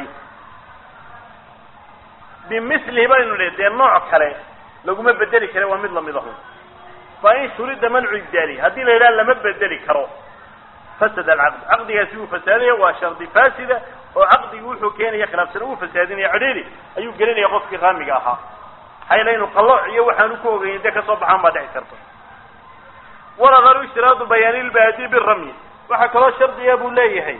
Speaker 1: bimithlihi baynu le dee nooc kale laguma bedeli kare waa mid lamid ahu fain shurida mancu ibdaalihi haddii la yidhaha lama bedeli karo fasada alcaqd caqdigaasi wuu fasaadaya waa shardi faasida عقدي وحو كان يخلاف سنة وفسادين يعريري أيو قلين يقف في غامي أها حيلين قلع يوحنو كوغين ديك صبحان ما دعي كرته ولا غير اشتراط بيان البادي بالرمي وحكى الله شرط يا ابو ليهي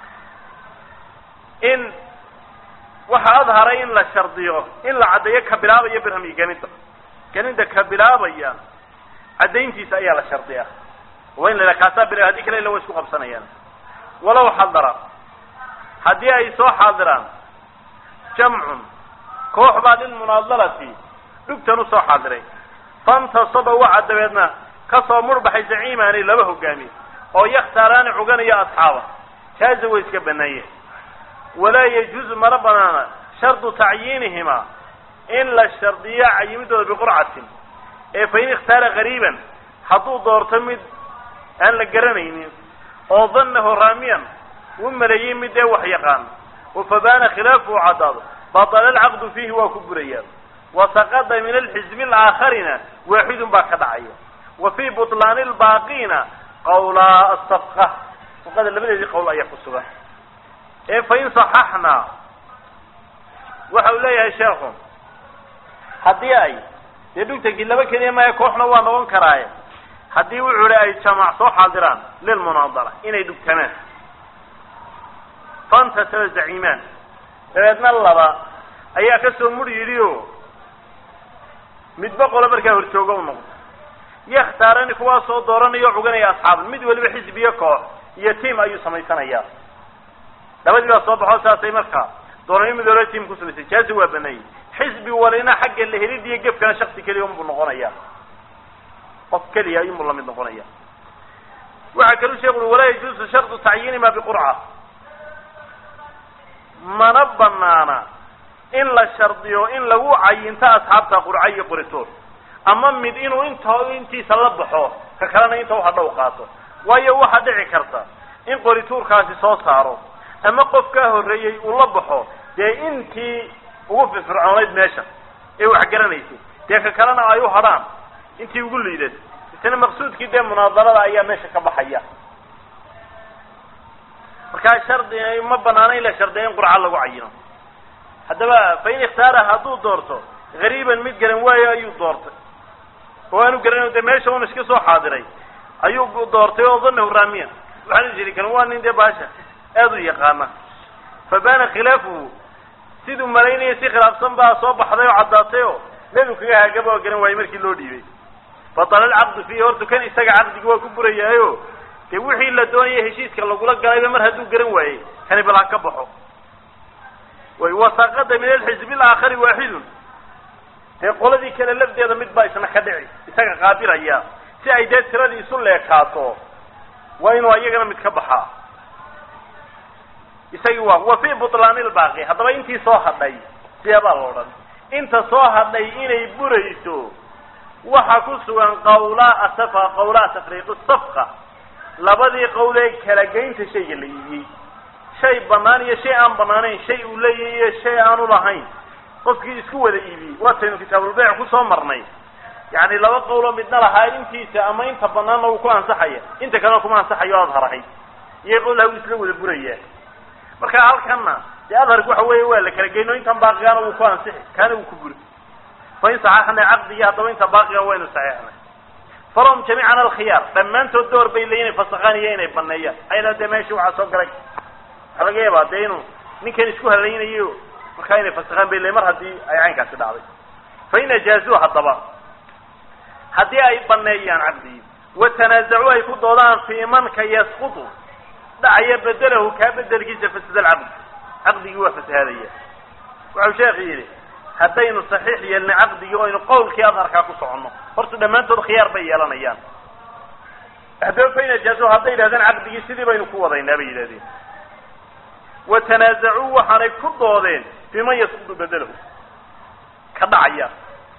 Speaker 1: إن waxa adharay in la shardiyo in la cadeeyo ka bilaabaya birhami ganinta ka bilaabaya cadeyntiisa ayaa la shardiyaa waa in la kaasa bilaa hadii kale la isku qabsanayaan walaw hadara hadii ay soo xaadiraan jam'un koox baad in munaadalati dugtan soo xaadiray fanta saba waxa dabeedna ka soo murbaxay zaciimaani laba hogaami oo yakhtaaraan cuganaya asxaaba kaasa way iska banaayeen ولا يجوز مربنا شرط تعيينهما إلا الشرطية عيمده بقرعة فإن اختار غريبا حطوا دور تمد أن لقرنين وظنه راميا وملايين مده وحيقان وفبان خلافه عداد بطل العقد فيه وكبريا وسقط من الحزب الآخرين واحد باكدعية وفي بطلان الباقين قول الصفقة وقد لم يجد قول أي قصة فإن صححنا وحول يا شيخ حدي أي يدوك تقول لما كان ما يكوحنا ونوان كراية حدي وعلى أي جماعة صح حاضران للمناظرة إن يدوك كمان فانت توزع إيمان فإذن الله أي أكسر مريريو مدبقوا لبركة ورشوقوا يختارني كواسو دوراني يعقوني يا أصحاب المدول بحزب يكوح يتيم أي سميسان أيام labadii baa soo baxo saasay markaa doonay midoola team ku samaysay jaasi waa banay xisbi walina xaq la helidiye gafkan shakhsi kaliya uu noqonaya qof kaliya ayuu la mid noqonaya waxa kale sheekhu walaa yajuusu shartu ta'yin ma bi qur'a mana banaana in la shardiyo in lagu cayinta asxaabta qur'a iyo qoritood ama mid inuu intiisa la baxo ka kalena inta waxa dhaw qaato waayo waxa dhici karta in qorituurkaasi soo saaro ama qofka horeeyay uu la baxo de intii ugu firfircoonayd meesha ee wax garanaysay de ka kalena ay u hadaan intii ugu liiday isna maqsuudkii de munaadarada ayaa meesha ka baxaya marka shardi ay ma banaanay la shardiyin qur'a lagu cayino hadaba fayn ikhtaara haduu doorto qariiban mid garan waayo ayuu doortay oo aanu garanay de meesha uu iska soo xaadiray ayuu doortay oo dhanna raamiyan waxaan jiri kan waa nin de baasha aadu yaqaana fabana khilafu sidoo maleynay si khilaafsan baa soo baxday oo cadaatay oo leedu kaga hagabo garan way markii loo dhiibay fadal al-aqd fi hortu kan isaga aqdigu waa ku burayaayo ee wixii la doonayay heshiiska lagu la galay mar haduu garan waayay kan bala ka baxo way wasaqada min al-hizb al-akhar waahid ee qoladii kale lafdeeda mid baa isna ka dhici isaga qaadiraya si ay dad tiradii isu leekaato waa inuu ayagana mid ka baxaa isagu waa fi butlan al-baaqi hadaba intii soo hadhay siyaba loo dhan inta soo hadhay inay burayso waxa ku sugan qawla tafriiq as-safqa labadii qowle kala geynta shayga la yiri shay banaan iyo shay aan banaanayn shay uu leeyahay shay aan u lahayn qofkii isku wada iibi waataynu kitaabul bayc ku soo marnay yani laba qowlo midna lahaa intiisa ama inta banaan uu ku ansaxaya inta kale kuma ansaxayo adharahay iyo qowlaha isla wada buraya marka halkana adharku waxa weeye waa la kala geeyno intan baaqiyana uu ku ansixi kana uu ku buri فإن صححنا عقدي هذا انت باقي وين صحيحنا فرهم جميعا الخيار لما انتو الدور بيلين فسقانيين بنيا اين دمشق وعصو غرق خلقيه بعدين من كان يسكو هلين يو مخاين فسقان بيلين مر هدي اي عين كاس دعوي فإن جازوها الضبا هدي اي بنيان عقدي وتنازعوا اي كدودان في من كي يسقطوا دعي بدله كبدل كيس فسد العقد عقدي هو فسهاديه وعو شيخي haddaynu saxiix yeelna caqdiga oo inu qowlkii adharka ku socono horta dhamaantood khiyaar bay yeelanayaan hadaba fayna jaazo hadday yiraahdaan caqdigii sidii baynu ku wadaynaa bay yiraahdeen wa tanaazacu waxaanay ku doodeen bima yasqudu badalahu ka dhacaya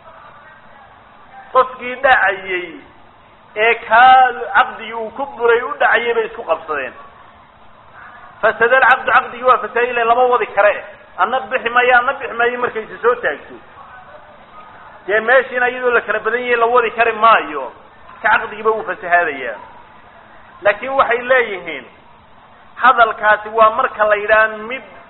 Speaker 1: qofkii dhacayay ee ka caqdigii uu ku buray u dhacayay bay isku qabsadeen fasadal caqdigi waa fasaayil lama wadi kare أنا بحماية مركز سوت أكتو جاء ماشي نايدو لك ربدني لو ذي كريم مايو كعقد يبوه فسهادية لكن وحي لا يهين هذا الكاتب ومرك الليلان مد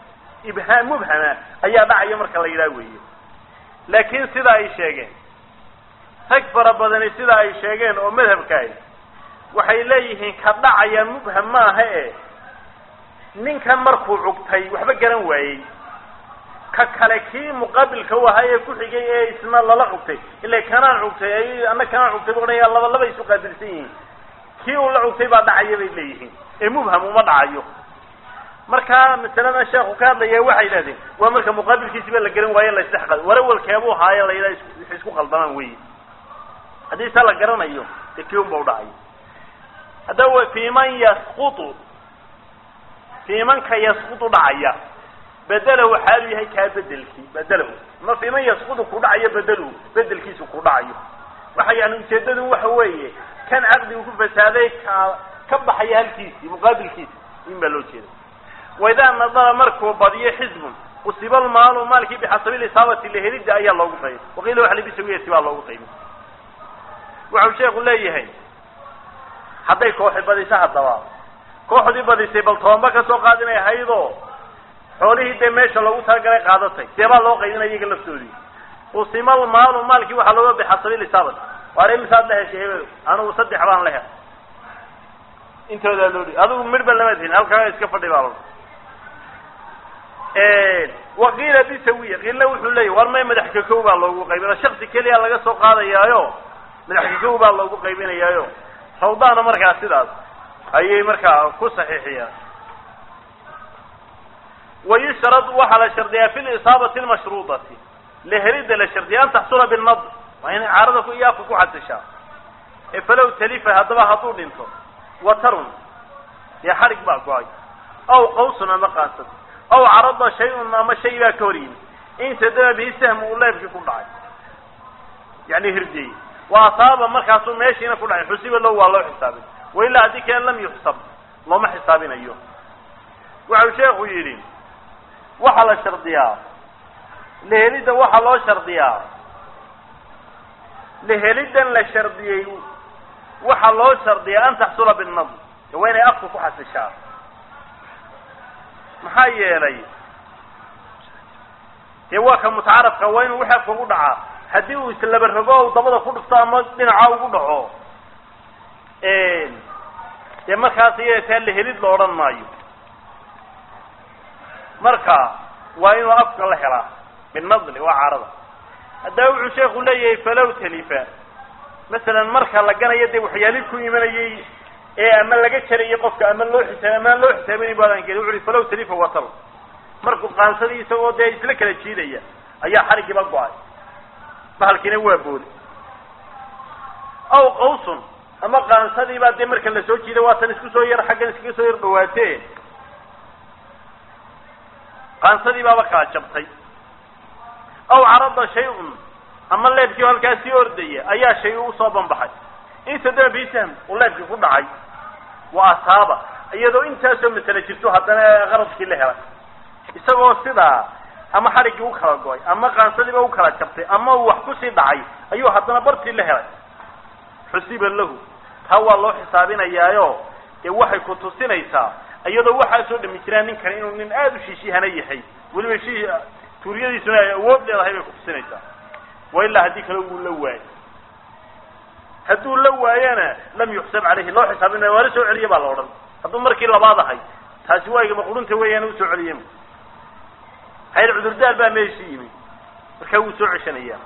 Speaker 1: ibhaam mubhama ayaa dhacaya marka la yidhaha weeye laakiin sida ay sheegeen rag fara badani sida ay sheegeen oo madhabkaay waxay leeyihiin ka dhacaya mubham maaha ee ninkan markuu cugtay waxba garan waayey ka kale kii muqaabilka u ahaa ee ku xigay ee isna lala cugtay ilaa kanaan cugtay ay ana kanaan cugtay boqoraya laba isu qaabilsan yihiin kii uu la cugtay baa dhacaya bay leeyihiin ee mubham uma dhacayo marka misalada sheekhu ka hadlaya waxay yiraahdeen waa marka muqaabilkiisa la garan waayo la isdhaqad warawalkeebu haayo la yiraahdo isku qaldamaan weey hadii sala garanayo kii uu baa dhacay hada waa fi man yasqutu في من كان يسقط دعيا بدله حاله هي كبدلكي بدله ما في من يسقط كدعيا بدله بدلكيس كدعيا waxa yani ujeedadu waxa weeye kan aqdigu ku fasaaday ka baxay halkiisi muqaabilkiisa in baa loo jeedo wayda nadara markuu badiyo xisbun usibal maalu maalki bihasabi isabati lihelida ayaa loogu qeybay waqilo waxa libisawiye sibaa loogu qeybay waxa sheekhu leeyahay haday koox badisa hadaba kooxdii badisay bal toonba ka soo qaadinay haydo xoolihii de meesha lagu talagalay qaadatay deeba loo qaydinay iyaga laftoodii usimal maalu maalki waxa loo bixasay lisaabad waare misaad la heshay anu saddex baan leeyahay intooda loodi adigu midba lama diin halka iska fadhi baa waqila bisawiya qilla wuxuu leeyahay war may madax ka koob baa loogu qaybinaa shakhsi kaliya laga soo qaadayaayo madax ka koob baa loogu qaybinayaayo sawdaana markaa sidaas ayay markaa ku saxiixiyaan ويشرط وحل شرطيا في الإصابة المشروطة لهريد الشرطيا أن تحصل بالنض وإن عارضك إياك كحدشا فلو تلف هذا هطول انتو وترن يحرق باقواي أو قوس أما قاسد أو عرض شيء أما شيء لا كورين إن تدرى به سهم والله يبكي كل عاي يعني هرجي وأصاب مركز ماشينا كل عاي حسيب الله والله حسابه وإلا هذيك لم يحسب الله ما حسابنا أيوه وعلى شيخ يرين وحل شرطيا لهليدا وحل شرطيا لهليدا لشرطيا وحل شرطيا أن تحصل بالنظم وين أقف حتى الشعر محايا لي هو كمتعرف كوين وحف وضعه هديه يسلب الرقاء وضبط كل الصامت لنعاو وضعه يما خاصية لهليد لوران مايو marka waa inuu afka la xiraa بالنظل وعارضه هذا وحو شيخ ليه فلو تلفا مثلا marka la ganayo de waxyaali ku imanayay ama laga jaray qofka ama loo xisaabin baadan kale wuxuu falow talifa wasal markuu qaansadii isagoo de isla kala jiidaya ayaa xarigiba go'ay bahalkina waa bood aw qawsun ama qaansadii baa de marka la soo jiiday waa tan isku soo yar xaggan isku soo yar dhawaatay qaansadii baa ka jabtay aw arada shay'un ama leebkii halkaasii ordaya ayaa shay u soo banbaxay inta dabiisan leebkii ku dhacay waa asaaba iyadoo intaasoo masala jirto haddana qaradkii la helay isagoo sidaa ama xarigii u kala go'ay ama qaansadii u kala jabtay ama wax ku sii dhacay ayuu haddana bartii la helay xusiba lahu tawa loo xisaabinayaayo ee waxay ku tusinaysaa iyadoo waxa soo dhimi jiraan ninkan inuu nin aad u shiishihana yahay waliba shii tuuriyadiisuna ay awood leedahay bay ku tusinaysaa وإلا هديك هدو لوايانا لم يحسب عليه الله حسابنا وارسوا عليه بالورد هدو مركي لبعضها تاسواي مقولون تويانا وسوا عليه هاي العذر دال بقى ماشيين مركو سوا عشان ايام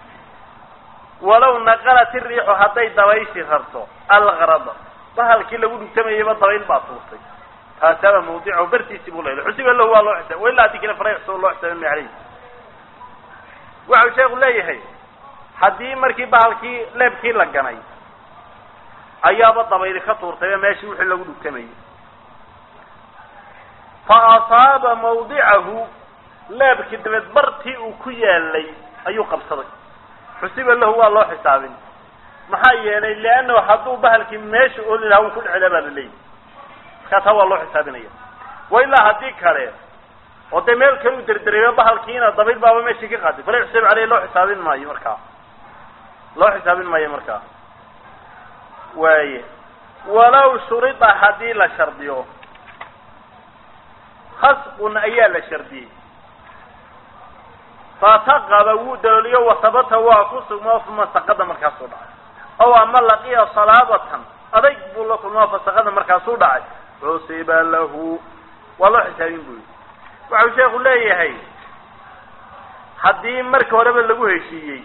Speaker 1: ولو نقلت الريح حتى دوايشي خرطو الغرض بهال كي لو دتمي يبا طويل باطوسي هذا موضوع برتي سيبوا له حسب الله هو الله حساب وإلا هديك فريق سو الله حساب عليه waxa sheekhu leeyahay hadii markii baalkii leebkii la ganay ayaaba dabayl ka tuurtay meeshii wixii lagu dhugtamay fa asaaba mawdi'ahu leebkii dibad bartii uu ku yaalay ayuu qabsaday xusiba lahu waa loo xisaabin maxaa yeelay leeno haduu baalkii meeshii oo ilaahu ku dhicilaba leey ka taa waa loo xisaabinaya wayla hadii kale ودميل كانوا دردريبا بحالكينا دبيل بابا ماشي كقادي فلا يحسب عليه لو حسابين ماي مركا لو حسابين ماي مركا واي ولو شرط حدي لا شرطيو khasqun ayaa la shardiyey fataqaba wuu dalooliyo wasabata waa ku sugmoo uma saqada markaasuu dhacay aw ama laqiya salaabatan adayg buu la kulmoo fasaqada markaasuu dhacay cusiba lahu waa loo xisaabin buu yidhi waxau sheekhu leeyahay haddii marka horeba lagu heshiiyey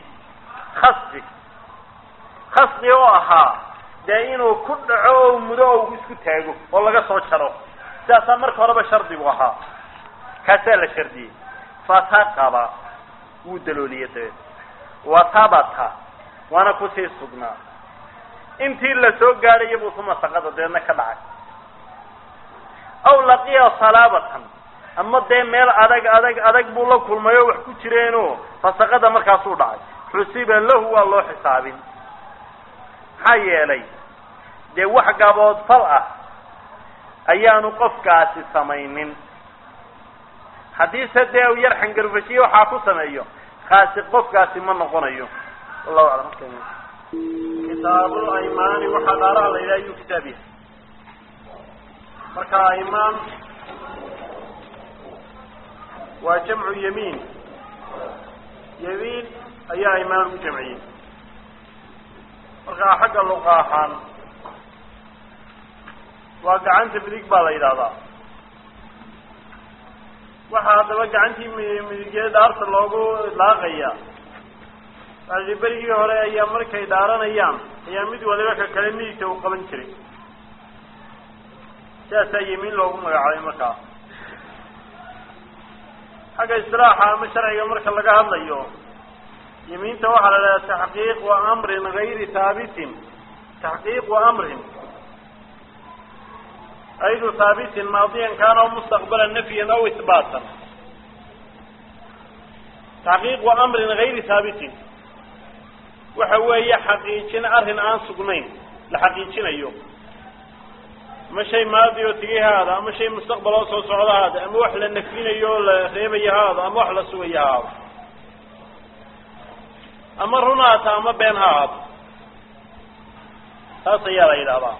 Speaker 1: khasqi oo ahaa dee inuu ku dhaco oo mudo oo isku taago oo laga soo jaro sidaasaa marka horeba shardigu ahaa kaasaa la shardiyey fataqaba wuu dalooliyey dabeed watabata waana kusii sugnaa intii la soo gaadhayo buu uma saqada dabeedna ka dhacay aw laqiya salaabatan ama dee meel adag buu la kulmay oo wax ku jireenoo fasaqada markaasuu dhacay xusiba lahu waa loo xisaabin maxaa yeelay dee wax gabood fal ah ayaanu qofkaasi samaynin haddiise dee u yar xangarfashiye waxaa ku sameeyo kaasi qofkaasi ma noqonayo wallahu aclam. kitaabul aymaani waxaa dhaaraha la yidhaha ayuu kitaab yahay marka aymaan waa jamcu yamiin yamiin ayaa aymaan u jamciyey markaa xagga luqa ahaan waa gacanta midig baa la yidhahdaa waxaa haddaba gacantii midigee dhaarta loogu laaqaya waai berigii hore ayaa markay dhaaranayaan ayaa mid waliba ka kale midigta u qaban jiray sidaasaa yamiin loogu magacaabay markaa xagga istilaaxa ama sharciga marka laga hadlayo yamiinta waxaa la idhaha taxqiiqu amrin gayri haabitin taxqiiqu amrin aydu haabitin maadiyan kaana aw mustaqbalan nafyan aw isbaatan taxqiiqu amrin gayri haabitin waxa weeye xaqiijin arrin aan sugnayn la xaqiijinayo ama shay maadi oo tegay haada ama shay mustaqbal oo soo socda haada ama wax la nafyinayo oo la reebayo haada ama wax la sugayo haada ama runaata ama been ha ahaado taas ayaa la yidhahdaa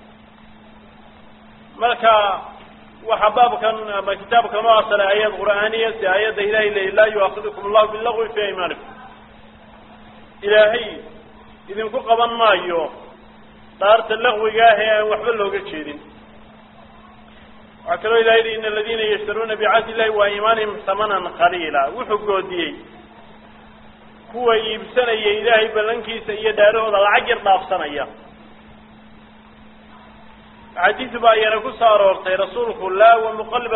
Speaker 1: marka waxa baabkan ama kitaabka noo asalay ayad qur'aaniya si aayadda ilahay le laa yu'aakidukum allahu bilagwi fi aymaanikum ilaahay idinku qaban maayo dhaarta laqwiga ah ee aan waxba looga jeedin waxaa kaloo ilahay yihi ina aladiina yashtaruuna bicahdi illahi wa iimaanihim hamanan qaliila wuxuu goodiyey kuwa iibsanaya ilaahay ballankiisa iyo dhaarahooda lacag yar dhaafsanaya xadiis baa ayana ku soo aroortay rasuulku laa wa muqallib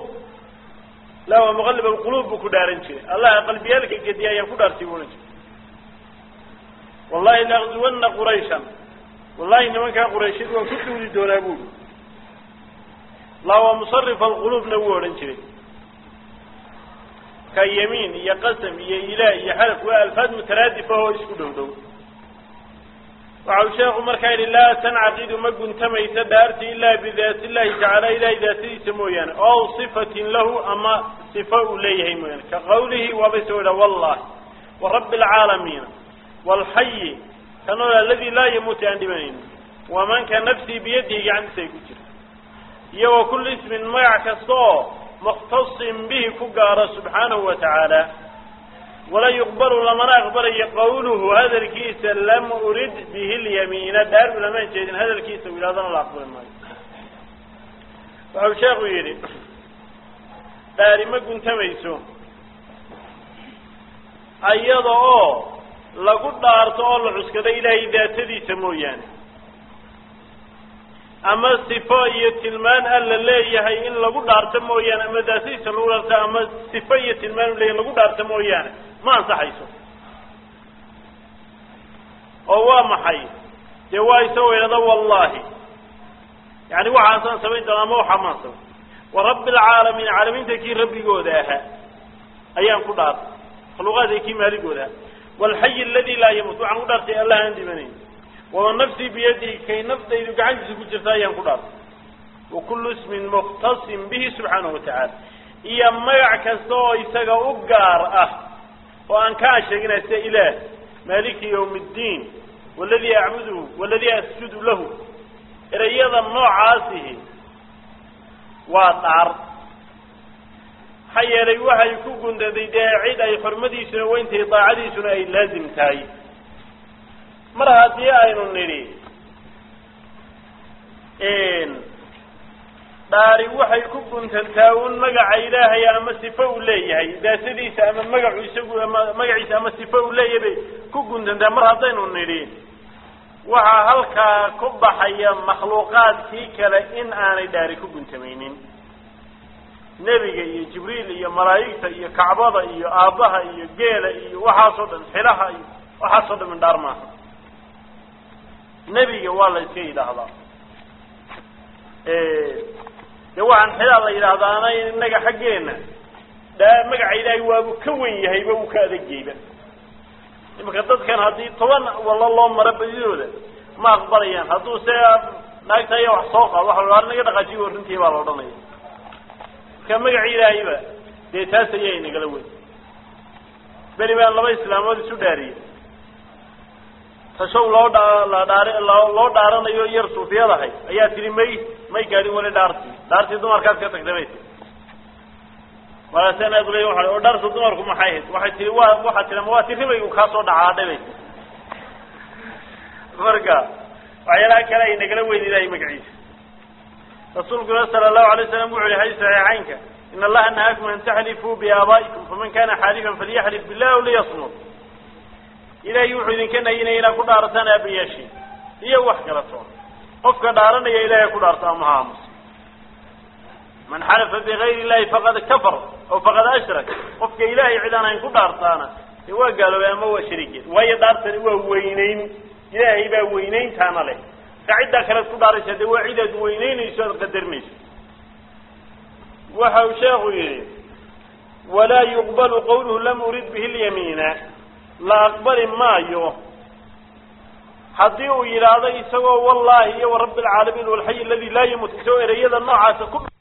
Speaker 1: alquluub buu ku dhaaran jiray allah qalbiyaalka gediya ayaan ku dhaartay buu ohan jiray wallahi laaqzuwanna qurayshan wallahi nimankaa qurayshid waan ku duuli doonaa buuri laa wa musarif alquluubna wuu odhan jiray ka yamiin iyo qasam iyo ilaah iyo xalaf waa alfaad mutaraadifa oo isku dhow dhow waxa uu sheekhu markaa yidhi laa tancaqidu ma guntamaysa dhaarti ilaa bidaati illahi tacaala ilahay daatadiisa mooyaane ow sifatin lahu ama sifa uu leeyahay mooyaane ka qawlihi waaba isagoo idha wallahi wa rabbi alcaalamiina waalxayi ka nool aladi laa yamuutu aan dhimanayno wamanka nafsii biyadihi gacantiisa ay ku jirta iyo wa kulli ismin magac kasta oo mukhtasin bihi ku gaaro subxaanahu wa tacaala walaa yuqbalu lamana aqbalayo qawluhu hadalkiisa lam urid bihi lyamiina dhaar ulamaan jeedin hadalkiisa u yidhahdana la aqbali maayo waxau sheekhu yidhi dhaari ma guntamayso ayada oo lagu dhaarto oo la cuskado ilaahay daatadiisa mooyaane ama sifo iyo tilmaan alla leeyahay in lagu dhaarto mooyaane ama daatadiisa lagu dhaarto ama sifo iyo tilmaan u leeyahay lagu dhaarto mooyaane ma ansaxayso oo waa maxay dee waa isagoo idhahda wallahi yani waxaasaan samayn doona ama waxaa maan samay wa rabbi alcaalamiin caalamiinta kii rabbigooda ahaa ayaan ku dhaartay makhluuqaadka kii maaligooda ahaa waalxayi aladi laa yamuut waxaan ku dhaartay allah aan dhimanayn wama nafsii biyadihi kay naftaydu gacantiisa ku jirta ayaan ku dhaartay wa kullu ismin mukhtasin bihi subxaanahu watacaala iyo magac kasta oo isaga u gaar ah oo aan kaa sheeginay sida ilaah maaliki yawm ddiin waladii acbuduhu waladii asjudu lahu ereyada noocaasihi waa dhaar حيالي وحي كوكون دي عيد أي حرمدي سنة وينتي طاعدي سنة أي لازم تاي مرها دي آينو نري داري وحي كوكون تنتاون مقع إلهي أما سفاو ليهي دا سديس أما مقعيس أما سفاو ليهي كوكون تنتا مرها دينو نري وحا هلكا كبحيا مخلوقات كيكلا إن آني داري كوكون تمينين نبيga iyo jibriil iyo malaa'ikta iyo kacbada iyo aabaha iyo geela iyo waxa soo dhan xilaha iyo waxa soo dhan dhaar ma nabiga waa la iska yiraahdaa waxaan xilaa la yiraahdaa inaga xageena magaca ilaahay waa ka weyn yahay uu ka adeegayba imka dadkan hadii 10 wala loo marabadooda ma aqbalayaan haduu naagta ay wax soo qaad waxa la naga dhaqajiyo runtii baa loo dhanay كما عيلايبا دي تاسيي نغلا وي بلي بان لبا اسلامود سو داري تشو لو دارanayo yar suufiyadahay ayaa tiri may gaadin wala daarti dumarkaas ka tagdamay wala sana dulay waxa oo daartu dumarku maxay ahayd waxa tiri waxa tiri ma tiribay uu ka soo dhacaaday marka waxyaalaha kale ay nagala weydiiday magaciisa رسول الله صلى الله عليه وسلم وعلى حديث عينك إن الله نهاكم أن تحلفوا بآبائكم فمن كان حالفا فليحلف بالله وليصمت إلى يوحد إن كان إلى كل أرسانا بيشي هي وحكرتهم قفك دارنا إلى كل أرسان مهامس من حلف بغير الله فقد كفر أو فقد أشرك قفك إلهي عدانا إن كل أرسانا هو قالوا يا مو شريك وهي دارتني ووينين إلهي بوينين تانا له قاعدة كانت كدارشة دي وعيدة دوينين يسوى قدر ميش وحاو شاغي ولا يقبل قوله لم أريد به اليمين لا أقبل ما يو حضيو إلى هذا يسوى والله ورب العالمين والحي الذي لا يموت سوى إلى النوع